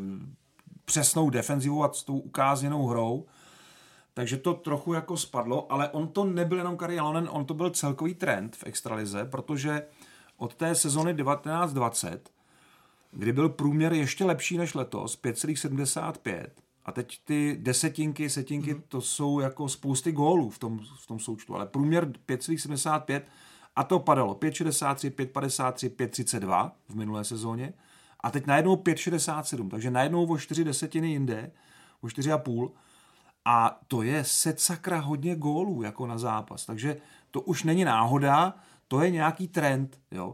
přesnou defenzivou a s tou ukázněnou hrou, takže to trochu jako spadlo, ale on to nebyl jenom Kari Jalonen, on to byl celkový trend v extralize, protože od té sezony devatenáct dvacet, kdy byl průměr ještě lepší než letos, pět celá sedmdesát pět, a teď ty desetinky, setinky, mm. to jsou jako spousty gólů v tom, v tom součtu, ale průměr pět celá sedmdesát pět a to padalo pět šedesát tři, pět padesát tři, pět třicet dva v minulé sezóně a teď najednou pět šedesát sedm, takže najednou o čtyři desetiny jinde, o čtyři a půl a to je secakra hodně gólů jako na zápas, takže to už není náhoda, to je nějaký trend, jo.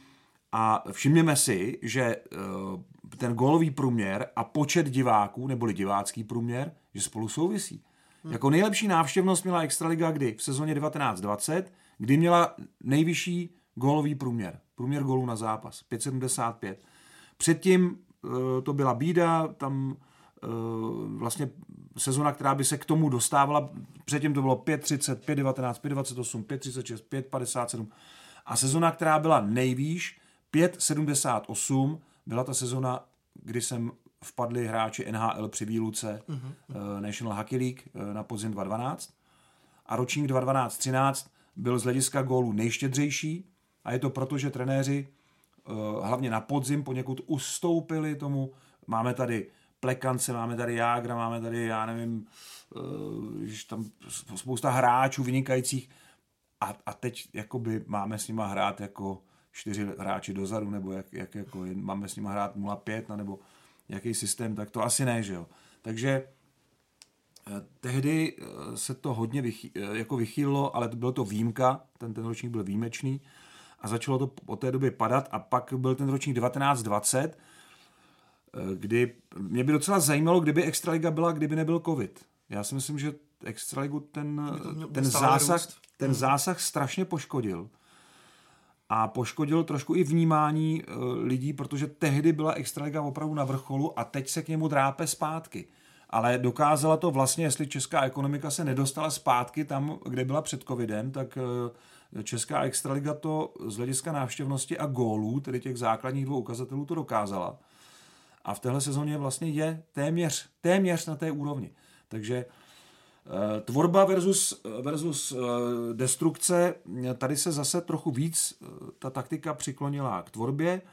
A všimněme si, že uh, ten gólový průměr a počet diváků, neboli divácký průměr, že spolu souvisí. Hmm. Jako nejlepší návštěvnost měla extraliga kdy? V sezóně devatenáct dvacet, kdy měla nejvyšší gólový průměr. Průměr gólů na zápas, pět sedmdesát pět. Předtím uh, to byla bída, tam uh, vlastně sezona, která by se k tomu dostávala, předtím to bylo pět třicet, pět devatenáct, pět dvacet osm, pět třicet šest, pět padesát sedm. A sezona, která byla nejvýš, pět sedmdesát osm, byla ta sezona, kdy sem vpadli hráči N H L při výluce uh-huh. uh, National Hockey League uh, na podzim dva tisíce dvanáct. A ročník dva tisíce dvanáct třináct byl z hlediska gólů nejštědřejší a je to proto, že trenéři hlavně na podzim poněkud ustoupili tomu. Máme tady Plekance, máme tady Jágra, máme tady, já nevím, že tam spousta hráčů vynikajících a, a teď jakoby máme s nima hrát jako čtyři hráči dozadu, nebo jak, jak jako máme s nima hrát nula pět, nebo jaký systém, tak to asi ne, že jo. Takže tehdy se to hodně vychy, jako vychýlilo, ale bylo to výjimka, ten, ten ročník byl výjimečný a začalo to od té doby padat a pak byl ten ročník devatenáct dvacet, kdy mě by docela zajímalo, kdyby Extraliga byla, kdyby nebyl covid. Já si myslím, že Extraligu ten, ten, zásah, ten zásah strašně poškodil. A poškodil trošku i vnímání lidí, protože tehdy byla Extraliga opravdu na vrcholu a teď se k němu drápe zpátky. Ale dokázala to vlastně, jestli česká ekonomika se nedostala zpátky tam, kde byla před covidem, tak česká Extraliga to z hlediska návštěvnosti a gólů, tedy těch základních dvou ukazatelů, to dokázala. A v téhle sezóně vlastně je téměř, téměř na té úrovni. Takže tvorba versus, versus destrukce, tady se zase trochu víc ta taktika přiklonila k tvorbě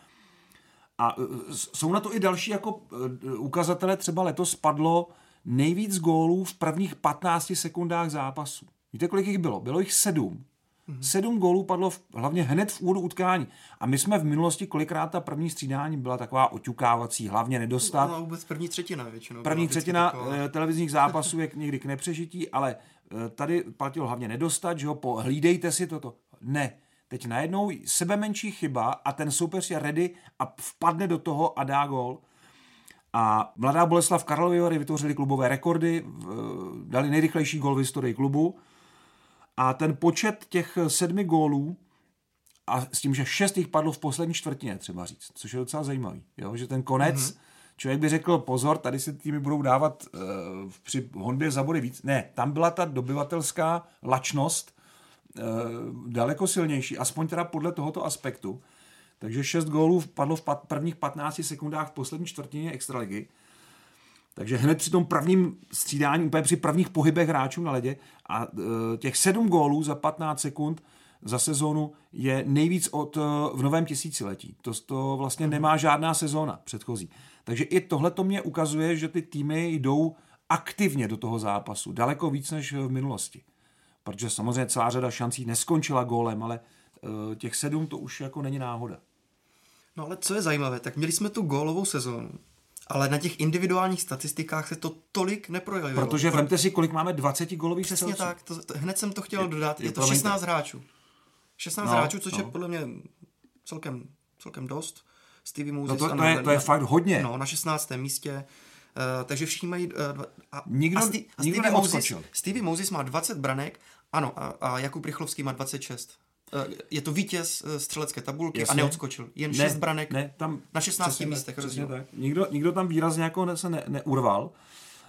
a jsou na to i další jako ukazatele, třeba letos padlo nejvíc gólů v prvních patnácti sekundách zápasu. Víte, kolik jich bylo? Bylo jich sedm. Mm-hmm. Sedm gólů padlo v, hlavně hned v úvodu utkání. A my jsme v minulosti kolikrát ta první střídání byla taková oťukávací, hlavně nedostat. No, vůbec první třetina většinou. První třetina taková televizních zápasů je někdy k nepřežití, ale tady platilo hlavně nedostat, že jo, po, hlídejte si toto. Ne, teď najednou sebe menší chyba a ten soupeř je ready a vpadne do toho a dá gól. A Mladá Boleslav Karlovy Vary vytvořili klubové rekordy, dali nejrychlejší gól v historii klubu. A ten počet těch sedmi gólů, a s tím, že šest jich padlo v poslední čtvrtině, třeba říct, což je docela zajímavý, jo? Že ten konec, mm-hmm. člověk by řekl, pozor, tady si týmy budou dávat uh, při honbě za body víc. Ne, tam byla ta dobyvatelská lačnost uh, daleko silnější, aspoň teda podle tohoto aspektu. Takže šest gólů padlo v pat- prvních patnácti sekundách v poslední čtvrtině extraligy. Takže hned při tom prvním střídání, úplně při prvních pohybech hráčů na ledě a e, těch sedm gólů za patnáct sekund za sezónu je nejvíc od e, v novém tisíciletí. To, to vlastně nemá žádná sezóna předchozí. Takže i tohle to mě ukazuje, že ty týmy jdou aktivně do toho zápasu. Daleko víc než v minulosti. Protože samozřejmě celá řada šancí neskončila gólem, ale e, těch sedm to už jako není náhoda. No ale co je zajímavé, tak měli jsme tu gólovou sezónu. Ale na těch individuálních statistikách se to tolik neprojevilo. Protože vemte si, kolik máme dvacet gólových střelců. Přesně tak, to, to, hned jsem to chtěl je, dodat. Je, je to promiňte. šestnáct hráčů. šestnáct no, hráčů, což no. je podle mě celkem, celkem dost. Stevie Moses. No to, to, je, to je fakt hodně. No, na šestnáctém místě. Uh, takže všichni mají... Uh, a, nikdo a, Sti, a nikdo Stevie, Moses, neodskočil. Stevie Moses má dvacet branek, ano, a, a Jakub Rychlovský má dvacet šest. Je to vítěz střelecké tabulky. Jasně. A neodskočil. Jen šest branek ne, tam, na šestnácti místech. Nikdo, nikdo tam výrazně jako se ne, neurval, uh,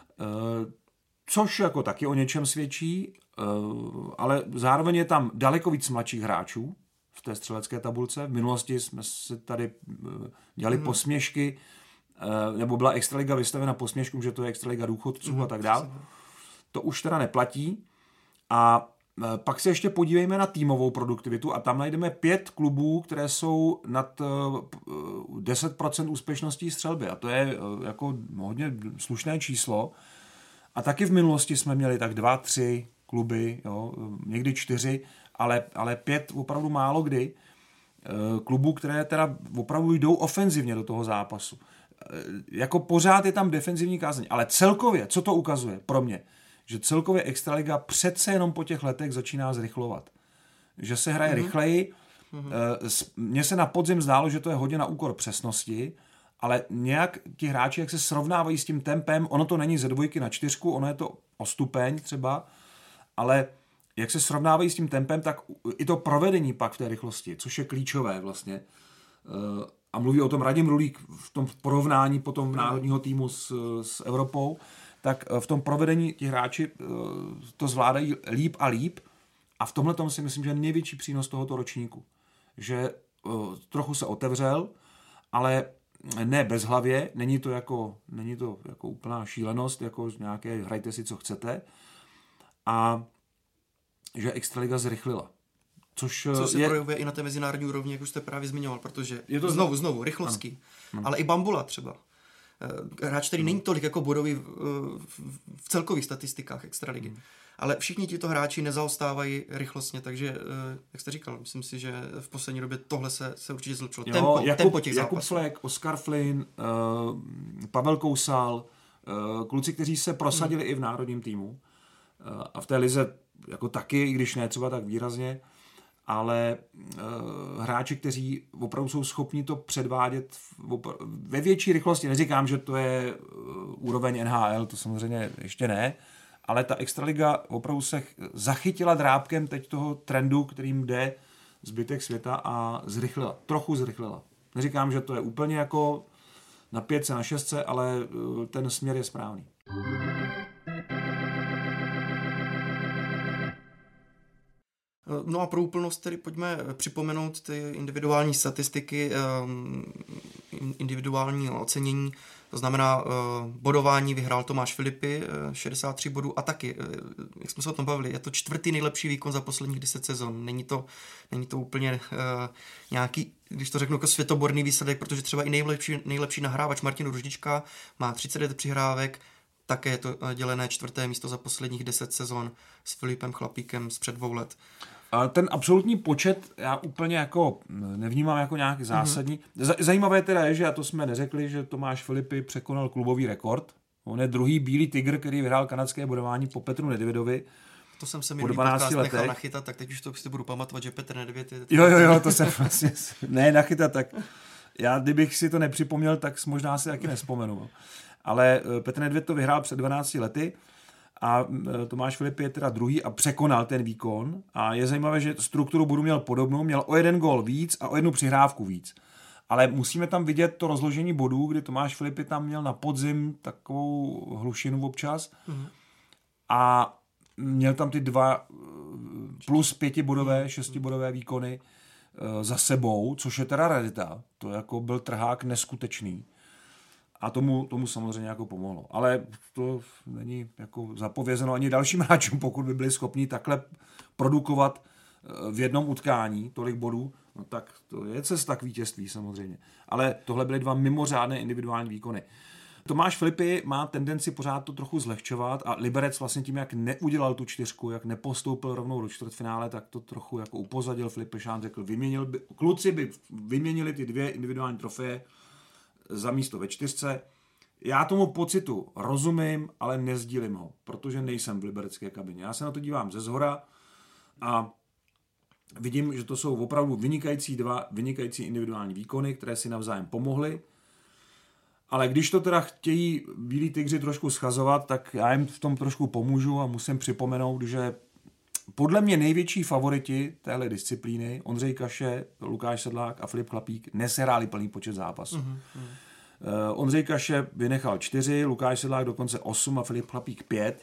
což jako taky o něčem svědčí, uh, ale zároveň je tam daleko víc mladších hráčů v té střelecké tabulce. V minulosti jsme si tady uh, dělali mm. posměšky, uh, nebo byla extraliga vystavena posměškům, že to je extraliga důchodců mm. a tak dál. To už teda neplatí. A pak se ještě podívejme na týmovou produktivitu a tam najdeme pět klubů, které jsou nad deset procent úspěšností střelby a to je jako hodně slušné číslo. A taky v minulosti jsme měli tak dva, tři kluby, jo, někdy čtyři, ale, ale pět opravdu málo kdy klubů, které teda opravdu jdou ofenzivně do toho zápasu. Jako pořád je tam defenzivní kázeň, ale celkově, co to ukazuje pro mě? Že celkově extraliga přece jenom po těch letech začíná zrychlovat. Že se hraje mm-hmm. rychleji. Mm-hmm. Mně se na podzim zdálo, že to je hodně na úkor přesnosti, ale nějak ti hráči, jak se srovnávají s tím tempem, ono to není ze dvojky na čtyřku, ono je to o stupeň třeba, ale jak se srovnávají s tím tempem, tak i to provedení pak v té rychlosti, což je klíčové vlastně. A mluví o tom Radim Rulík v tom porovnání potom národního týmu s, s Evropou, tak v tom provedení ti hráči to zvládají líp a líp a v tomhle tom si myslím, že je největší přínos tohoto ročníku. Že trochu se otevřel, ale ne bezhlavě, není to jako, není to jako úplná šílenost, jako nějaké hrajte si, co chcete, a že extraliga zrychlila. Což, což se je... projevuje i na té mezinárodní úrovni, jak už jste právě zmiňoval, protože je to znovu, znovu, Rychlovský, ano. ale i Bambula třeba. Hráč, který není tolik jako bodový v, v celkových statistikách extraligy. Hmm. Ale všichni tito hráči nezaostávají rychlostně, takže, jak jste říkal, myslím si, že v poslední době tohle se, se určitě zlepšilo. Jo, tempo, Jakub, tempo těch Jakub zápasů. Flek, Oskar Flynn, uh, Pavel Kousal, uh, kluci, kteří se prosadili hmm. i v národním týmu. Uh, a v té lize jako taky, i když ne třeba tak výrazně, ale uh, hráči, kteří opravdu jsou schopni to předvádět opra- ve větší rychlosti. Neříkám, že to je uh, úroveň N H L, to samozřejmě ještě ne, ale ta extraliga opravdu se zachytila drábkem teď toho trendu, kterým jde zbytek světa a zrychlila, trochu zrychlila. Neříkám, že to je úplně jako na pětce, na šestce, ale uh, ten směr je správný. No a pro úplnost tedy pojďme připomenout ty individuální statistiky, individuální ocenění, to znamená bodování vyhrál Tomáš Filipy, šedesát tři bodů a taky, jak jsme se o tom bavili, je to čtvrtý nejlepší výkon za posledních deset sezon. Není to, není to úplně nějaký, když to řeknu, jako světoborný výsledek, protože třeba i nejlepší, nejlepší nahrávač Martin Ružička má třicet devět přihrávek, také je to dělené čtvrté místo za posledních deset sezon s Filipem Chlapíkem z před dvou let. A ten absolutní počet já úplně jako nevnímám jako nějak zásadní. Mm-hmm. Zajímavé teda je, že a to jsme neřekli, že Tomáš Filipy překonal klubový rekord. On je druhý bílý tygr, který vyhrál kanadské bodování po Petru Nedvědovi. To jsem se minulý podcast nechal nachytat, tak teď už to si budu pamatovat, že Petr Nedvěd je... Jo, jo, jo, to jsem vlastně... Ne, nachytat, tak já kdybych si to nepřipomněl, tak možná si taky nespomenu. Ale Petr Nedvěd to vyhrál před dvanácti lety a Tomáš Filipy je teda druhý a překonal ten výkon. A je zajímavé, že strukturu bodu měl podobnou, měl o jeden gól víc a o jednu přihrávku víc. Ale musíme tam vidět to rozložení bodů, kdy Tomáš Filipy tam měl na podzim takovou hlušinu občas mm-hmm. a měl tam ty dva plus pětibodové, šestibodové výkony za sebou, což je teda rarita. To jako byl trhák neskutečný. A tomu, tomu samozřejmě jako pomohlo. Ale to není jako zapovězeno ani dalším hráčům, pokud by byli schopni takhle produkovat v jednom utkání tolik bodů, no tak to je cesta k vítězství samozřejmě. Ale tohle byly dva mimořádné individuální výkony. Tomáš Filipy má tendenci pořád to trochu zlehčovat a Liberec vlastně tím, jak neudělal tu čtyřku, jak nepostoupil rovnou do čtvrtfinále, tak to trochu jako upozadil. Filip Pešán řekl, vyměnil by, kluci by vyměnili ty dvě individuální trofeje za místo ve čtyřce. Já tomu pocitu rozumím, ale nezdílím ho, protože nejsem v liberecké kabině. Já se na to dívám ze zhora a vidím, že to jsou opravdu vynikající dva vynikající individuální výkony, které si navzájem pomohly. Ale když to teda chtějí bílí tygři trošku schazovat, tak já jim v tom trošku pomůžu a musím připomenout, že podle mě největší favoriti téhle disciplíny, Ondřej Kaše, Lukáš Sedlák a Filip Chlapík, nesehráli plný počet zápasů. Mm-hmm. Uh, Ondřej Kaše vynechal čtyři, Lukáš Sedlák dokonce osm a Filip Chlapík pět.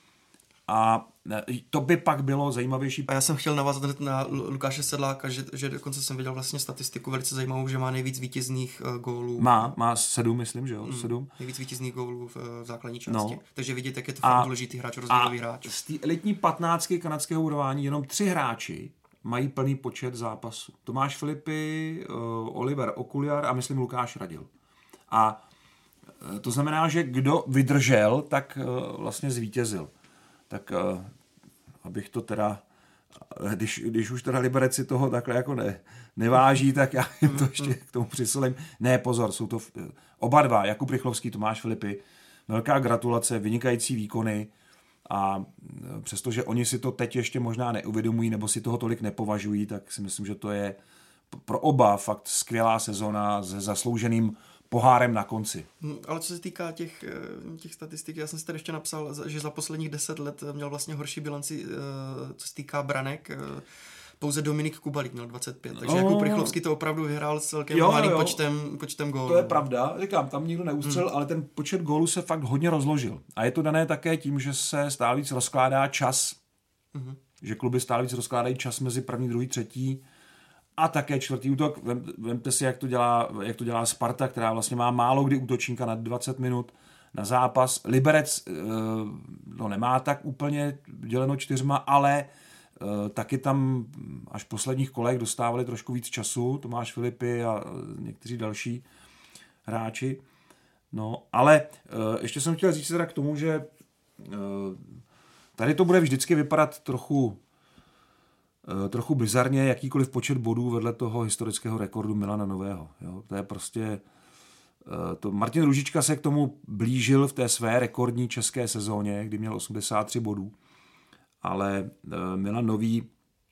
A to by pak bylo zajímavější. A já jsem chtěl navázat na Lukáše Sedláka, že, že dokonce jsem viděl vlastně statistiku velice zajímavou, že má nejvíc vítězných uh, gólů. Má, má sedm, myslím, že jo, mm, sedm. Nejvíc vítězných gólů v, v základní části. No. Takže vidíte, jak je to a, fakt důležitý hráč, rozdílový hráč. Z té elitní patnáctky kanadského budování jenom tři hráči mají plný počet zápasů. Tomáš Filipy, uh, Oliver Okuliar a myslím Lukáš Radil. A uh, to znamená, že kdo vydržel, tak uh, vlastně zvítězil. Tak uh, abych to teda, když, když už teda Liberec si toho takhle jako ne, neváží, tak já jim to ještě k tomu přisolím. Ne, pozor, jsou to oba dva, Jakub Rychlovský, Tomáš Filipy. Velká gratulace, vynikající výkony a přestože oni si to teď ještě možná neuvědomují nebo si toho tolik nepovažují, tak si myslím, že to je pro oba fakt skvělá sezona s zaslouženým pohárem na konci. Ale co se týká těch, těch statistik, já jsem si tady ještě napsal, že za posledních deset let měl vlastně horší bilanci, co se týká branek. Pouze Dominik Kubalík měl dvacet pět, takže oh. Jakub Rychlovský to opravdu vyhrál s celkem jo, malým jo. počtem, počtem gólů. To je pravda, říkám, tam nikdo neustřelil, hmm. ale ten počet gólů se fakt hodně rozložil. A je to dané také tím, že se stále víc rozkládá čas, hmm. že kluby stále víc rozkládají čas mezi první, druhý, třetí a také čtvrtý útok. Vem, vemte si, jak to, dělá, jak to dělá Sparta, která vlastně má málo kdy útočníka na dvacet minut na zápas. Liberec no, nemá tak úplně děleno čtyřma, ale taky tam až v posledních kolech dostávali trošku víc času, Tomáš Filipy a někteří další hráči. No, ale ještě jsem chtěl říct teda k tomu, že tady to bude vždycky vypadat trochu trochu bizarně, jakýkoliv počet bodů vedle toho historického rekordu Milana Nového. Jo? To je prostě... To Martin Růžička se k tomu blížil v té své rekordní české sezóně, kdy měl osmdesát tři bodů, ale Milan Nový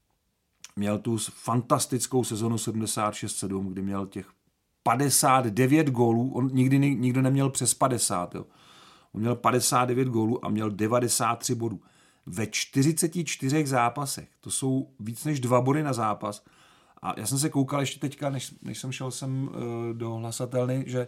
měl tu fantastickou sezonu sedmdesát šest sedm, kdy měl těch padesát devět gólů, on nikdy nikdo neměl přes padesát, jo. On měl padesát devět gólů a měl devadesát tři bodů. Ve čtyřiceti čtyřech zápasech. To jsou víc než dva body na zápas. A já jsem se koukal ještě teďka, než, než jsem šel sem uh, do hlasatelny, že,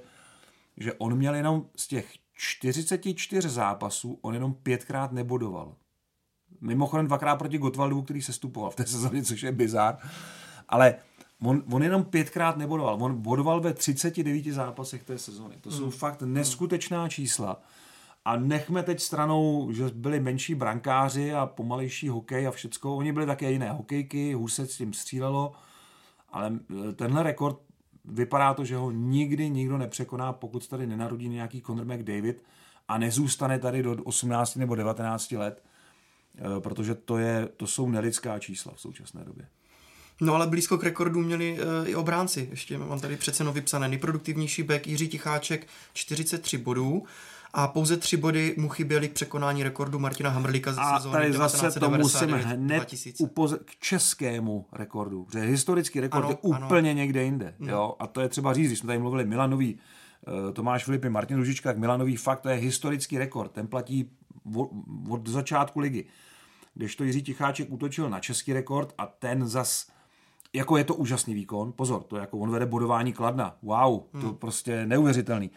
že on měl jenom z těch čtyřiceti čtyř zápasů, on jenom pětkrát nebodoval. Mimochodem dvakrát proti Gottwaldu, který sestupoval v té sezóně, což je bizár. Ale on, on jenom pětkrát nebodoval. On bodoval ve třiceti devíti zápasech té sezóny. To jsou mm. fakt neskutečná čísla. A nechme teď stranou, že byli menší brankáři a pomalejší hokej a všecko. Oni byli také jiné hokejky, hůř se s tím střílelo, ale tenhle rekord vypadá to, že ho nikdy nikdo nepřekoná, pokud tady nenarodí nějaký Connor McDavid a nezůstane tady do osmnácti nebo devatenácti let, protože to, je, to jsou nelidská čísla v současné době. No ale blízko k rekordu měli uh, i obránci. Ještě mám tady přece jenom vypsané nejproduktivnější back Jiří Ticháček, čtyřicet tři bodů. A pouze tři body mu chyběly k překonání rekordu Martina Hamrlíka ze sezóny devatenáct set devadesát devět. A tady zase to musíme hned upozor- k českému rekordu, že historický rekord ano, je úplně ano. někde jinde. Hmm. Jo? A to je třeba říct, když jsme tady mluvili Milanový, Tomáš Filipy, Martin Růžička, tak Milanový fakt to je historický rekord. Ten platí od, od začátku ligy. Kdežto Jiří Ticháček útočil na český rekord a ten zas, jako je to úžasný výkon, pozor, to jako on vede bodování Kladna. Wow, hmm. to prostě neuvěřitelný.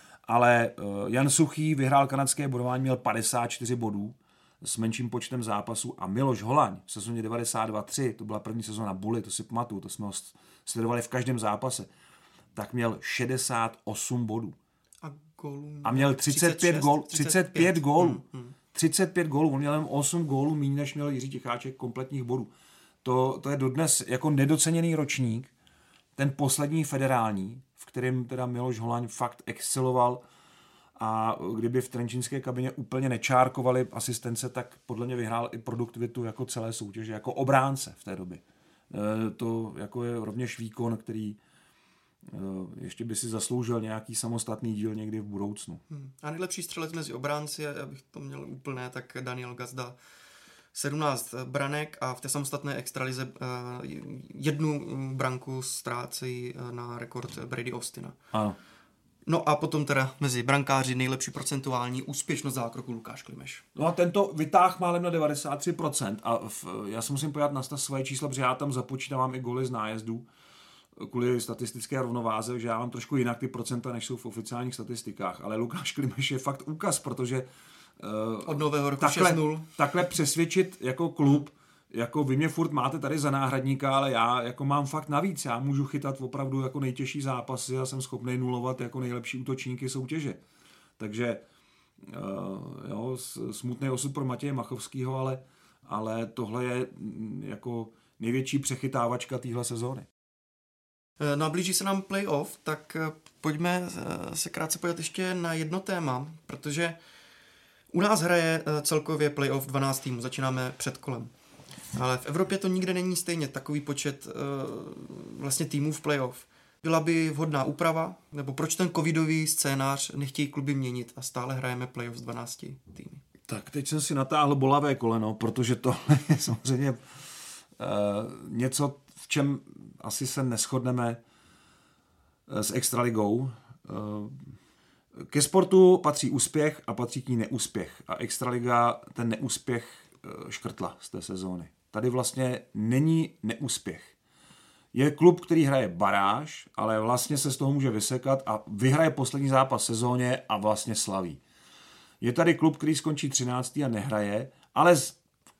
Ale Jan Suchý vyhrál kanadské bodování, měl padesát čtyři bodů s menším počtem zápasů a Miloš Holaň v sezóně devadesát dva tři, to byla první sezóna Bully, to si pamatuju, to jsme ho sledovali v každém zápase, tak měl šedesát osm bodů. A gólů? A měl třicet pět gólů. třicet pět gólů. Hmm, hmm. třicet pět gólů, on měl jen osm gólů méně, než měl Jiří Ticháček kompletních bodů. To, to je dodnes jako nedoceněný ročník, ten poslední federální, v kterém teda Miloš Holaň fakt exceloval a kdyby v trenčínské kabině úplně nečárkovali asistence, tak podle mě vyhrál i produktivitu jako celé soutěže, jako obránce v té době. E, to jako je rovněž výkon, který e, ještě by si zasloužil nějaký samostatný díl někdy v budoucnu. Hmm. A nejlepší střelec mezi obránci, abych to měl úplné, tak Daniel Gazda sedmnáct branek a v té samostatné extralize jednu branku ztrácejí na rekord Brady Austina. Ano. No a potom teda mezi brankáři nejlepší procentuální úspěšnost zákroku Lukáš Klimeš. No a tento vytáh málem na devadesát tři procent a v, já se musím podívat na své čísla, protože já tam započítávám i goly z nájezdů kvůli statistické rovnováze, že já mám trošku jinak ty procenta, než jsou v oficiálních statistikách, ale Lukáš Klimeš je fakt úkaz, protože od nového roku takhle, šest nula. Takhle přesvědčit jako klub, jako vy mě furt máte tady za náhradníka, ale já jako mám fakt navíc. Já můžu chytat opravdu jako nejtěžší zápasy a jsem schopný nulovat jako nejlepší útočníky soutěže. Takže uh, jo, smutný osud pro Matěje Machovského, ale, ale tohle je jako největší přechytávačka téhle sezóny. No a blíží se nám playoff, tak pojďme se krátce podívat ještě na jedno téma, protože u nás hraje celkově playoff dvanáct týmů, začínáme před kolem. Ale v Evropě to nikde není stejně takový počet uh, vlastně týmů v playoff. Byla by vhodná úprava, nebo proč ten covidový scénář nechtějí kluby měnit a stále hrajeme playoff s dvanácti týmy? Tak teď jsem si natáhl bolavé koleno, protože to je samozřejmě uh, něco, v čem asi se neshodneme uh, s Extraligou. Uh, Ke sportu patří úspěch a patří k ní neúspěch. A Extraliga ten neúspěch škrtla z té sezóny. Tady vlastně není neúspěch. Je klub, který hraje baráž, ale vlastně se z toho může vysekat a vyhraje poslední zápas sezóně a vlastně slaví. Je tady klub, který skončí třináctý a nehraje, ale z,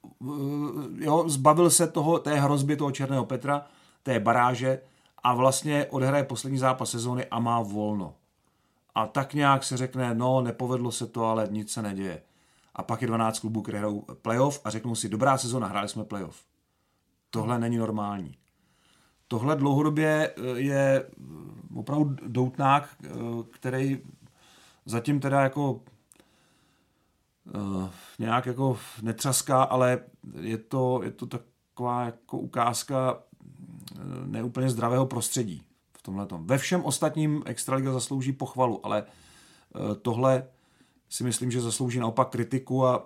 jo, zbavil se toho, té hrozby toho Černého Petra, té baráže a vlastně odhraje poslední zápas sezóny a má volno. A tak nějak se řekne, no, nepovedlo se to, ale nic se neděje. A pak je dvanáct klubů, které hrajou playoff a řeknou si, dobrá sezóna, hráli jsme playoff. Tohle není normální. Tohle dlouhodobě je opravdu doutnák, který zatím teda jako uh, nějak jako netřaská, ale je to, je to taková jako ukázka neúplně zdravého prostředí v tomhletom. Ve všem ostatním Extraliga zaslouží pochvalu, ale uh, tohle si myslím, že zaslouží naopak kritiku a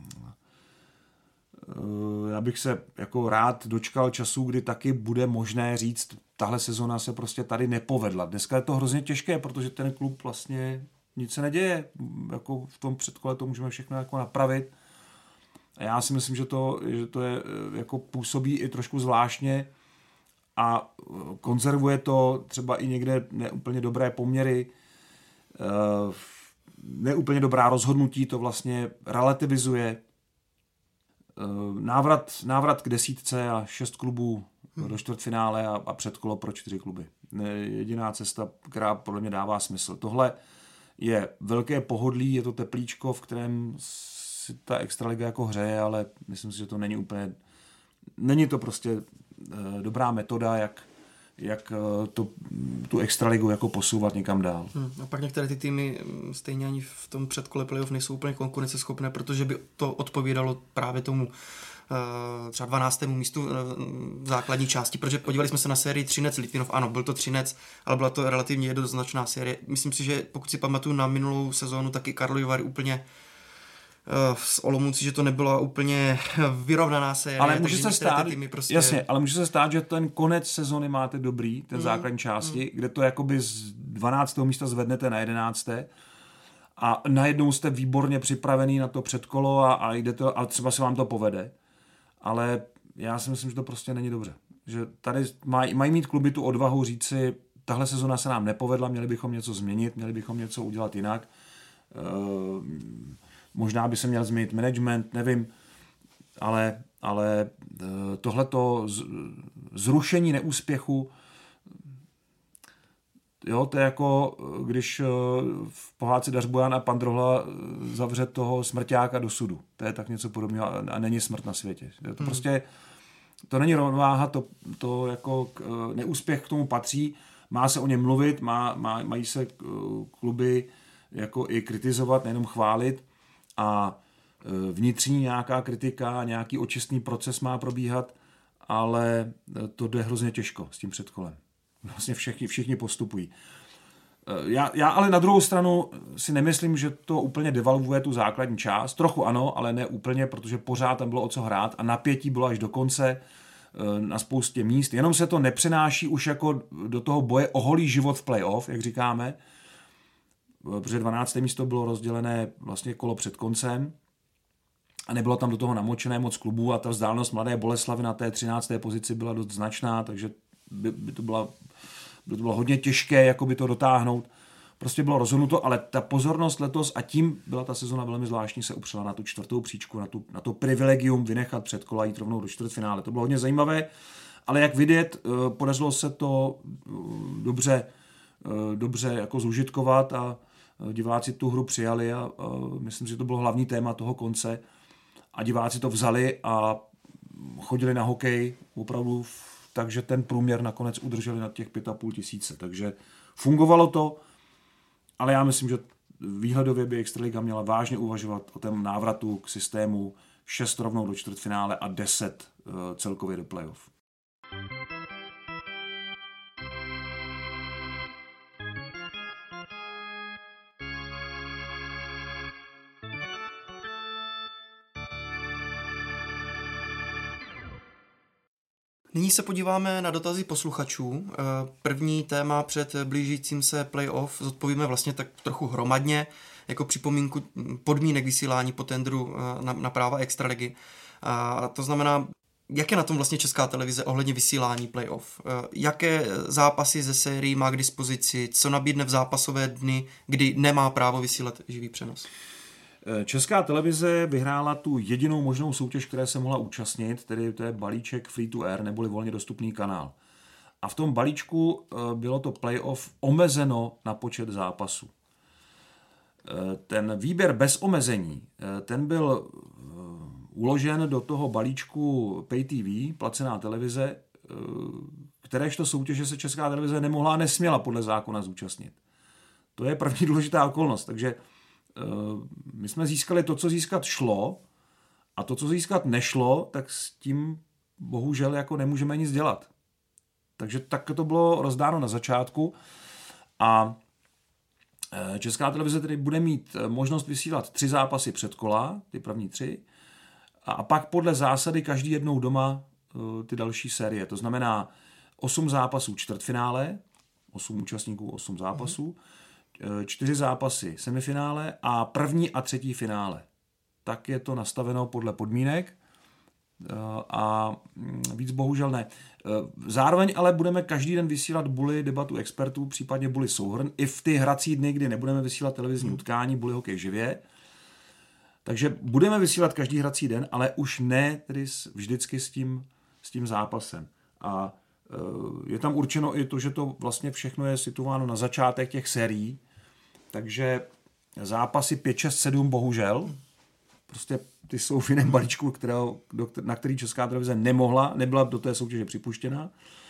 uh, já bych se jako rád dočkal času, kdy taky bude možné říct, tahle sezona se prostě tady nepovedla. Dneska je to hrozně těžké, protože ten klub vlastně nic se neděje. Jako v tom předkole to můžeme všechno jako napravit. A já si myslím, že to, že to je, jako působí i trošku zvláštně a konzervuje to třeba i někde neúplně dobré poměry, neúplně dobrá rozhodnutí, to vlastně relativizuje. Návrat, návrat k desítce a šest klubů hmm. do čtvrtfinále a, a předkolo pro čtyři kluby. Jediná cesta, která podle mě dává smysl. Tohle je velké pohodlí, je to teplíčko, v kterém si ta extraliga jako hřeje, ale myslím si, že to není úplně, není to prostě dobrá metoda, jak, jak to, tu extraligu jako posouvat někam dál. Hmm, a pak některé ty týmy stejně ani v tom předkole playoff nejsou úplně konkurenceschopné, protože by to odpovídalo právě tomu třeba dvanáctému místu v základní části, protože podívali jsme se na sérii Třinec Litvinov, ano, byl to Třinec, ale byla to relativně jednoznačná série. Myslím si, že pokud si pamatuju na minulou sezónu, taky Karlovy Vary úplně s Olomoucí, že to nebyla úplně vyrovnaná série. Ale může se stát, prostě... jasně, ale může se stát, že ten konec sezony máte dobrý, ten mm, základní části, mm. kde to jakoby z dvanáctého místa zvednete na jedenácté a najednou jste výborně připravený na to předkolo a, a, jdete, a třeba se vám to povede. Ale já si myslím, že to prostě není dobře. Že tady maj, mají mít kluby tu odvahu říct si, tahle sezona se nám nepovedla, měli bychom něco změnit, měli bychom něco udělat jinak. Uh, možná by se měl změnit management, nevím, ale, ale uh, tohleto z, zrušení neúspěchu, jo, to je jako, když uh, v pohádce Dařbojan a Pandrohla zavře toho smrťáka do sudu. To je tak něco podobného a, a není smrt na světě. To hmm. prostě, to není rovnováha, to, to jako k, uh, neúspěch k tomu patří, má se o něm mluvit, má, má, mají se uh, kluby jako i kritizovat, nejenom chválit a uh, vnitřní nějaká kritika, nějaký očistný proces má probíhat, ale to jde hrozně těžko s tím předkolem. Vlastně všichni, všichni postupují. Já, já ale na druhou stranu si nemyslím, že to úplně devalvuje tu základní část. Trochu ano, ale ne úplně, protože pořád tam bylo o co hrát a napětí bylo až do konce na spoustě míst. Jenom se to nepřenáší už jako do toho boje o holý život v playoff, jak říkáme, protože dvanácté místo bylo rozdělené vlastně kolo před koncem a nebylo tam do toho namočené moc klubů a ta vzdálenost Mladé Boleslavy na té třinácté pozici byla dost značná, takže by, by, to, byla, by to bylo hodně těžké jako by to dotáhnout. Prostě bylo rozhodnuto, ale ta pozornost letos a tím byla ta sezona velmi zvláštní, se upřela na tu čtvrtou příčku, na, tu, na to privilegium vynechat předkola a jít rovnou do čtvrtfinále. To bylo hodně zajímavé, ale jak vidět, podařilo se to dobře, dobře jako zužitkovat a diváci tu hru přijali a, a myslím, že to bylo hlavní téma toho konce a diváci to vzali a chodili na hokej opravdu, takže ten průměr nakonec udrželi na těch pět a půl tisíce. Takže fungovalo to, ale já myslím, že výhledově by Extraliga měla vážně uvažovat o tom návratu k systému šest rovnou do čtvrtfinále a deset uh, celkově do playoff. Nyní se podíváme na dotazy posluchačů. První téma před blížícím se playoff zodpovíme vlastně tak trochu hromadně, jako připomínku podmínek vysílání po tendru na, na práva extraligy. A to znamená, jak je na tom vlastně Česká televize ohledně vysílání playoff? Jaké zápasy ze sérií má k dispozici? Co nabídne v zápasové dny, kdy nemá právo vysílat živý přenos? Česká televize vyhrála tu jedinou možnou soutěž, které se mohla účastnit, tedy to je balíček Free to Air, neboli volně dostupný kanál. A v tom balíčku bylo to playoff omezeno na počet zápasů. Ten výběr bez omezení, ten byl uložen do toho balíčku Pay T V, placená televize, kteréžto soutěže se Česká televize nemohla a nesměla podle zákona zúčastnit. To je první důležitá okolnost. Takže my jsme získali to, co získat šlo, a to, co získat nešlo, tak s tím bohužel jako nemůžeme nic dělat. Takže tak to bylo rozdáno na začátku a Česká televize tedy bude mít možnost vysílat tři zápasy předkola, ty první tři, a pak podle zásady každý jednou doma ty další série. To znamená osm zápasů čtvrtfinále, osm účastníků, osm zápasů, čtyři zápasy semifinále a první a třetí finále. Tak je to nastaveno podle podmínek a víc bohužel ne. Zároveň ale budeme každý den vysílat Bully debatu expertů, případně Bully souhrn, i v ty hrací dny, kdy nebudeme vysílat televizní utkání, Bully hokej živě. Takže budeme vysílat každý hrací den, ale už ne tedy vždycky s tím, s tím zápasem. A je tam určeno i to, že to vlastně všechno je situováno na začátek těch sérií, takže zápasy pět, šest, sedm bohužel, prostě ty jsou v jiném balíčku, kterého, na který Česká televize nemohla, nebyla do té soutěže připuštěna.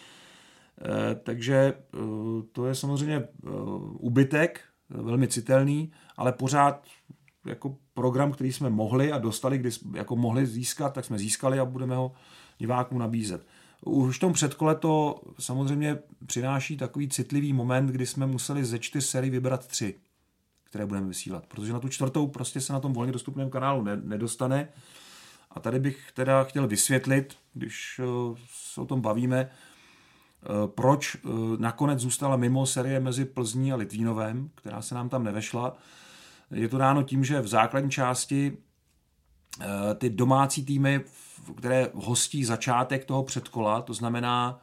E, takže e, to je samozřejmě e, úbytek, velmi citelný, ale pořád jako program, který jsme mohli a dostali, kdy jako mohli získat, tak jsme získali a budeme ho divákům nabízet. Už v tom předkole to samozřejmě přináší takový citlivý moment, kdy jsme museli ze čtyř sérií vybrat tři, které budeme vysílat, protože na tu čtvrtou prostě se na tom volně dostupném kanálu nedostane. A tady bych teda chtěl vysvětlit, když se o tom bavíme, proč nakonec zůstala mimo série mezi Plzní a Litvínovem, která se nám tam nevešla. Je to dáno tím, že v základní části ty domácí týmy, které hostí začátek toho předkola, to znamená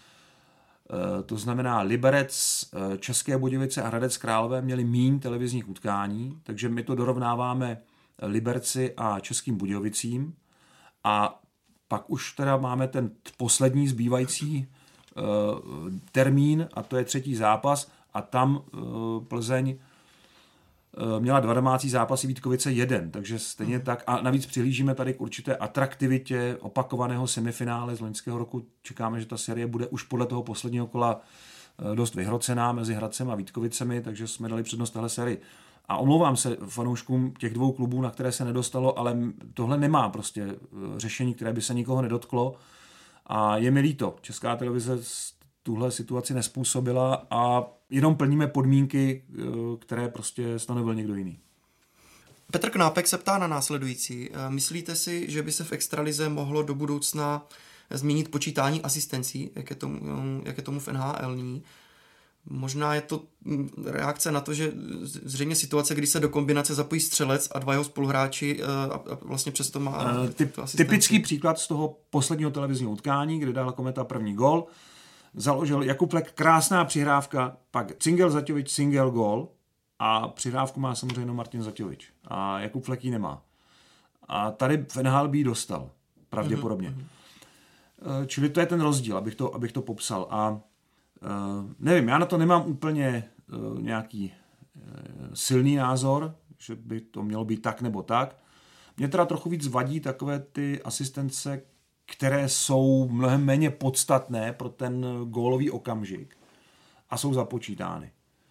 To znamená Liberec, České Budějovice a Hradec Králové měli míň televizních utkání, takže my to dorovnáváme Liberci a Českým Budějovicím a pak už teda máme ten poslední zbývající uh, termín a to je třetí zápas a tam uh, Plzeň uh, měla dva domácí zápasy, Vítkovice jeden, takže stejně tak a navíc přihlížíme tady k určité atraktivitě opakovaného semifinále z loňského roku. Čekáme, že ta série bude už podle toho posledního kola uh, dost vyhrocená mezi Hradcem a Vítkovicemi, takže jsme dali přednost téhle sérii. A omlouvám se fanouškům těch dvou klubů, na které se nedostalo, ale tohle nemá prostě řešení, které by se nikoho nedotklo. A je mi líto, Česká televize tuhle situaci nespůsobila a jenom plníme podmínky, které prostě stanovil někdo jiný. Petr Knápek se ptá na následující. Myslíte si, že by se v extralize mohlo do budoucna změnit počítání asistencí, jak je tomu, jak je tomu v N H L nyní? Možná je to reakce na to, že zřejmě situace, kdy se do kombinace zapojí střelec a dva jeho spoluhráči a vlastně přesto má uh, typ, typický příklad z toho posledního televizního utkání, kde dala Kometa první gól. Založil Jakub Flek, krásná přihrávka, pak Cingel Zaťovič, Cingel gól a přihrávku má samozřejmě Martin Zaťovič a Jakub Flek ji nemá. A tady v N H L by ji dostal, pravděpodobně. Uh-huh. Uh, čili to je ten rozdíl, abych to, abych to popsal. A Uh, nevím, já na to nemám úplně uh, nějaký uh, silný názor, že by to mělo být tak nebo tak. Mě teda trochu víc vadí takové ty asistence, které jsou mnohem méně podstatné pro ten gólový okamžik a jsou započítány.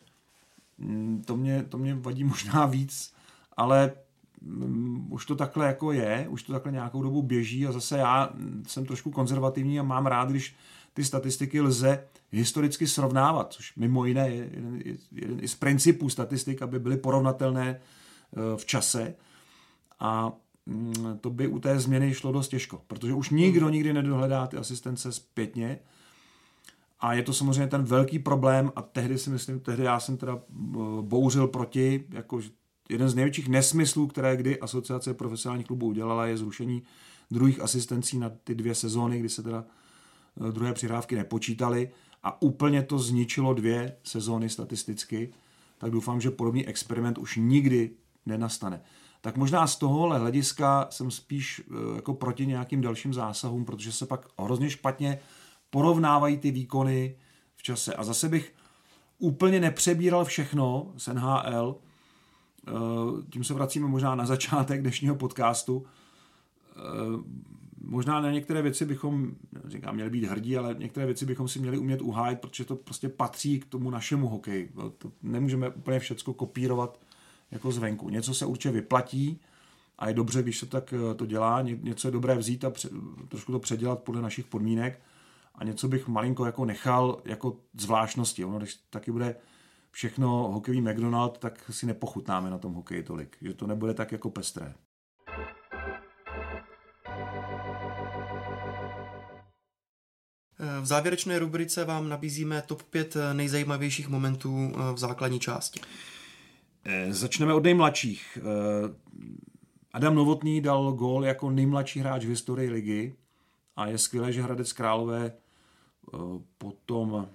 Mm, to, mě, to mě vadí možná víc, ale um, už to takhle jako je, už to takhle nějakou dobu běží a zase já jsem trošku konzervativní a mám rád, když ty statistiky lze historicky srovnávat, což mimo jiné je jeden, jeden i z principů statistik, aby byly porovnatelné v čase. A to by u té změny šlo dost těžko, protože už nikdo nikdy nedohledá ty asistence zpětně. A je to samozřejmě ten velký problém a tehdy si myslím, tehdy já jsem teda bouřil proti, jako jeden z největších nesmyslů, které kdy Asociace profesionálních klubů udělala, je zrušení druhých asistencí na ty dvě sezóny, kdy se teda druhé přihrávky nepočítaly a úplně to zničilo dvě sezóny statisticky, tak doufám, že podobný experiment už nikdy nenastane. Tak možná z tohohle hlediska jsem spíš jako proti nějakým dalším zásahům, protože se pak hrozně špatně porovnávají ty výkony v čase. A zase bych úplně nepřebíral všechno z N H L, tím se vracíme možná na začátek dnešního podcastu, možná na některé věci bychom, říkám, měli být hrdí, ale některé věci bychom si měli umět uhájit, protože to prostě patří k tomu našemu hokeji. To nemůžeme úplně všecko kopírovat jako zvenku. Něco se určitě vyplatí a je dobře, když se tak to dělá. Něco je dobré vzít a pře- trošku to předělat podle našich podmínek a něco bych malinko jako nechal jako zvláštnosti. Ono, když taky bude všechno hokejový McDonald, tak si nepochutnáme na tom hokeji tolik. Že to nebude tak jako pestré. V závěrečné rubrice vám nabízíme top pět nejzajímavějších momentů v základní části. Začneme od nejmladších. Adam Novotný dal gól jako nejmladší hráč v historii ligy a je skvělé, že Hradec Králové potom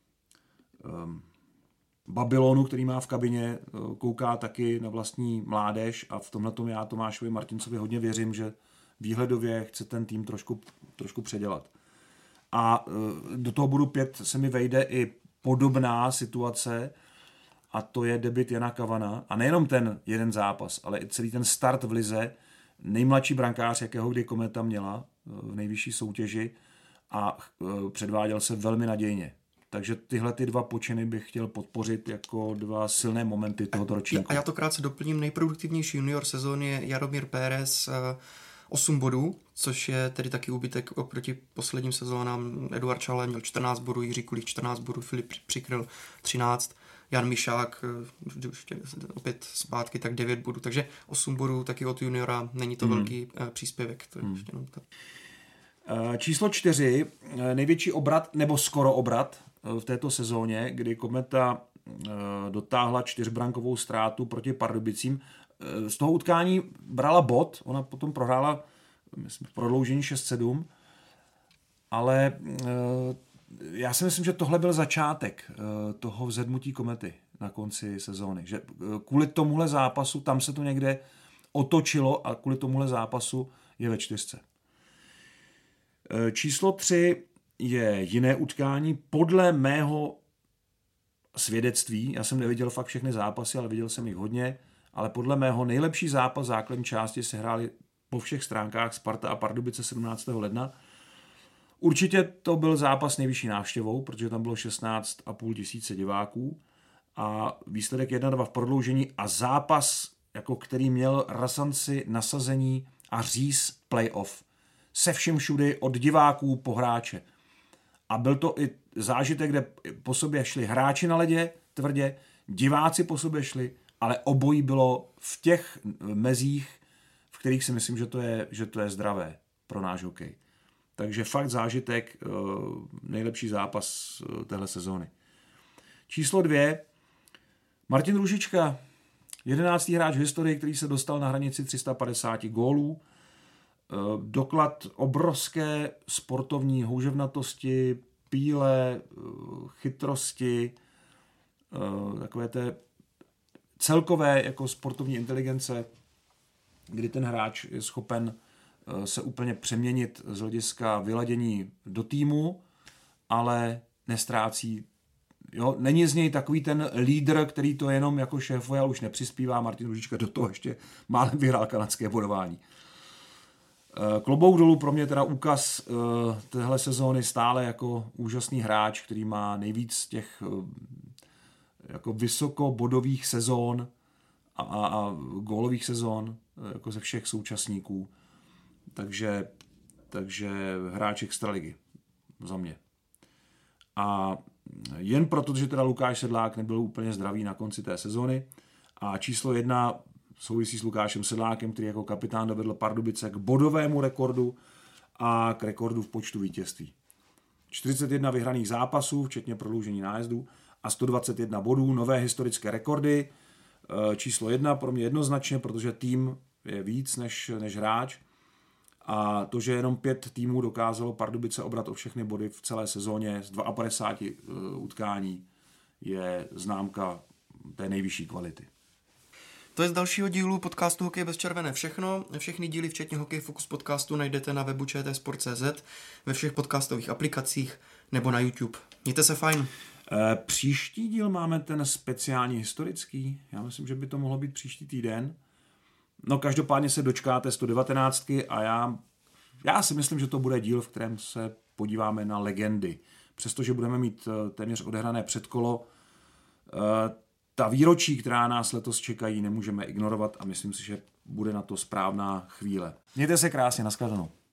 Babylonu, který má v kabině, kouká taky na vlastní mládež a v tomhletom já Tomášovi Martincovi hodně věřím, že výhledově chce ten tým trošku, trošku předělat. A do toho bodu pět se mi vejde i podobná situace a to je debut Jana Kavana. A nejenom ten jeden zápas, ale i celý ten start v lize. Nejmladší brankář, jakého kdy Kometa měla v nejvyšší soutěži a předváděl se velmi nadějně. Takže tyhle ty dva počiny bych chtěl podpořit jako dva silné momenty tohoto ročníku. A já to krátce doplním. Nejproduktivnější junior sezóny je Jaromír Pérez, osm bodů, což je tedy taky úbytek oproti posledním sezónám. Eduard Čalé měl čtrnáct bodů, Jiří Kulík čtrnáct bodů, Filip Přikryl třináct, Jan Mišák opět zpátky, tak devět bodů. Takže osm bodů taky od juniora, není to hmm. velký příspěvek. To je hmm. ještě jenom tak. Číslo čtyři, největší obrat, nebo skoro obrat v této sezóně, kdy Kometa dotáhla čtyřbrankovou ztrátu proti Pardubicím. Z toho utkání brala bod, ona potom prohrála myslím, prodloužení šest sedm, ale já si myslím, že tohle byl začátek toho vzedmutí Komety na konci sezóny. Že kvůli tomuhle zápasu, tam se to někde otočilo a kvůli tomuhle zápasu je ve čtyřce. Číslo tři je jiné utkání. Podle mého svědectví, já jsem neviděl fakt všechny zápasy, ale viděl jsem jich hodně, ale podle mého nejlepší zápas základní části se hráli po všech stránkách Sparta a Pardubice sedmnáctého ledna. Určitě to byl zápas nejvyšší návštěvou, protože tam bylo šestnáct a půl tisíce diváků a výsledek jedna dva v prodloužení a zápas, jako který měl rasanci, nasazení a říz playoff. Se vším všudy od diváků po hráče. A byl to i zážitek, kde po sobě šli hráči na ledě tvrdě, diváci po sobě šli, ale obojí bylo v těch mezích, v kterých si myslím, že to je, že to je zdravé pro náš hokej. Takže fakt zážitek, nejlepší zápas téhle sezóny. Číslo dvě, Martin Růžička, jedenáctý hráč v historii, který se dostal na hranici tři sta padesát gólů. Doklad obrovské sportovní houževnatosti, píle, chytrosti, takové té celkové jako sportovní inteligence, kdy ten hráč je schopen se úplně přeměnit z hlediska vyladění do týmu, ale nestrácí. Jo? Není z něj takový ten lídr, který to jenom jako šéfuje, ale už nepřispívá. Martin Růžička do toho ještě málem vyhrál kanadské bodování. Klobouk dolů pro mě teda úkaz téhle sezóny stále jako úžasný hráč, který má nejvíc těch jako vysokobodových sezón a, a, a gólových sezón jako ze všech současníků. Takže, takže hráč extraligy za mě. A jen proto, že teda Lukáš Sedlák nebyl úplně zdravý na konci té sezóny a číslo jedna souvisí s Lukášem Sedlákem, který jako kapitán dovedl Pardubice k bodovému rekordu a k rekordu v počtu vítězství. čtyřicet jedna vyhraných zápasů, včetně prodloužení nájezdu a sto dvacet jedna bodů, nové historické rekordy. Číslo jedna pro mě jednoznačně, protože tým je víc než, než hráč a to, že jenom pět týmů dokázalo Pardubice obrat o všechny body v celé sezóně z padesáti dva utkání, je známka té nejvyšší kvality. To je z dalšího dílu podcastu Hokej bez červené všechno. Všechny díly, včetně Hokej Focus podcastu, najdete na webu č t sport tečka c z, ve všech podcastových aplikacích nebo na YouTube. Mějte se fajn. E, příští díl máme ten speciální historický. Já myslím, že by to mohlo být příští týden. No každopádně se dočkáte sto devatenáct a já, já si myslím, že to bude díl, v kterém se podíváme na legendy. Přestože budeme mít téměř odehrané předkolo, ta výročí, která nás letos čekají, nemůžeme ignorovat a myslím si, že bude na to správná chvíle. Mějte se krásně, nashledanou.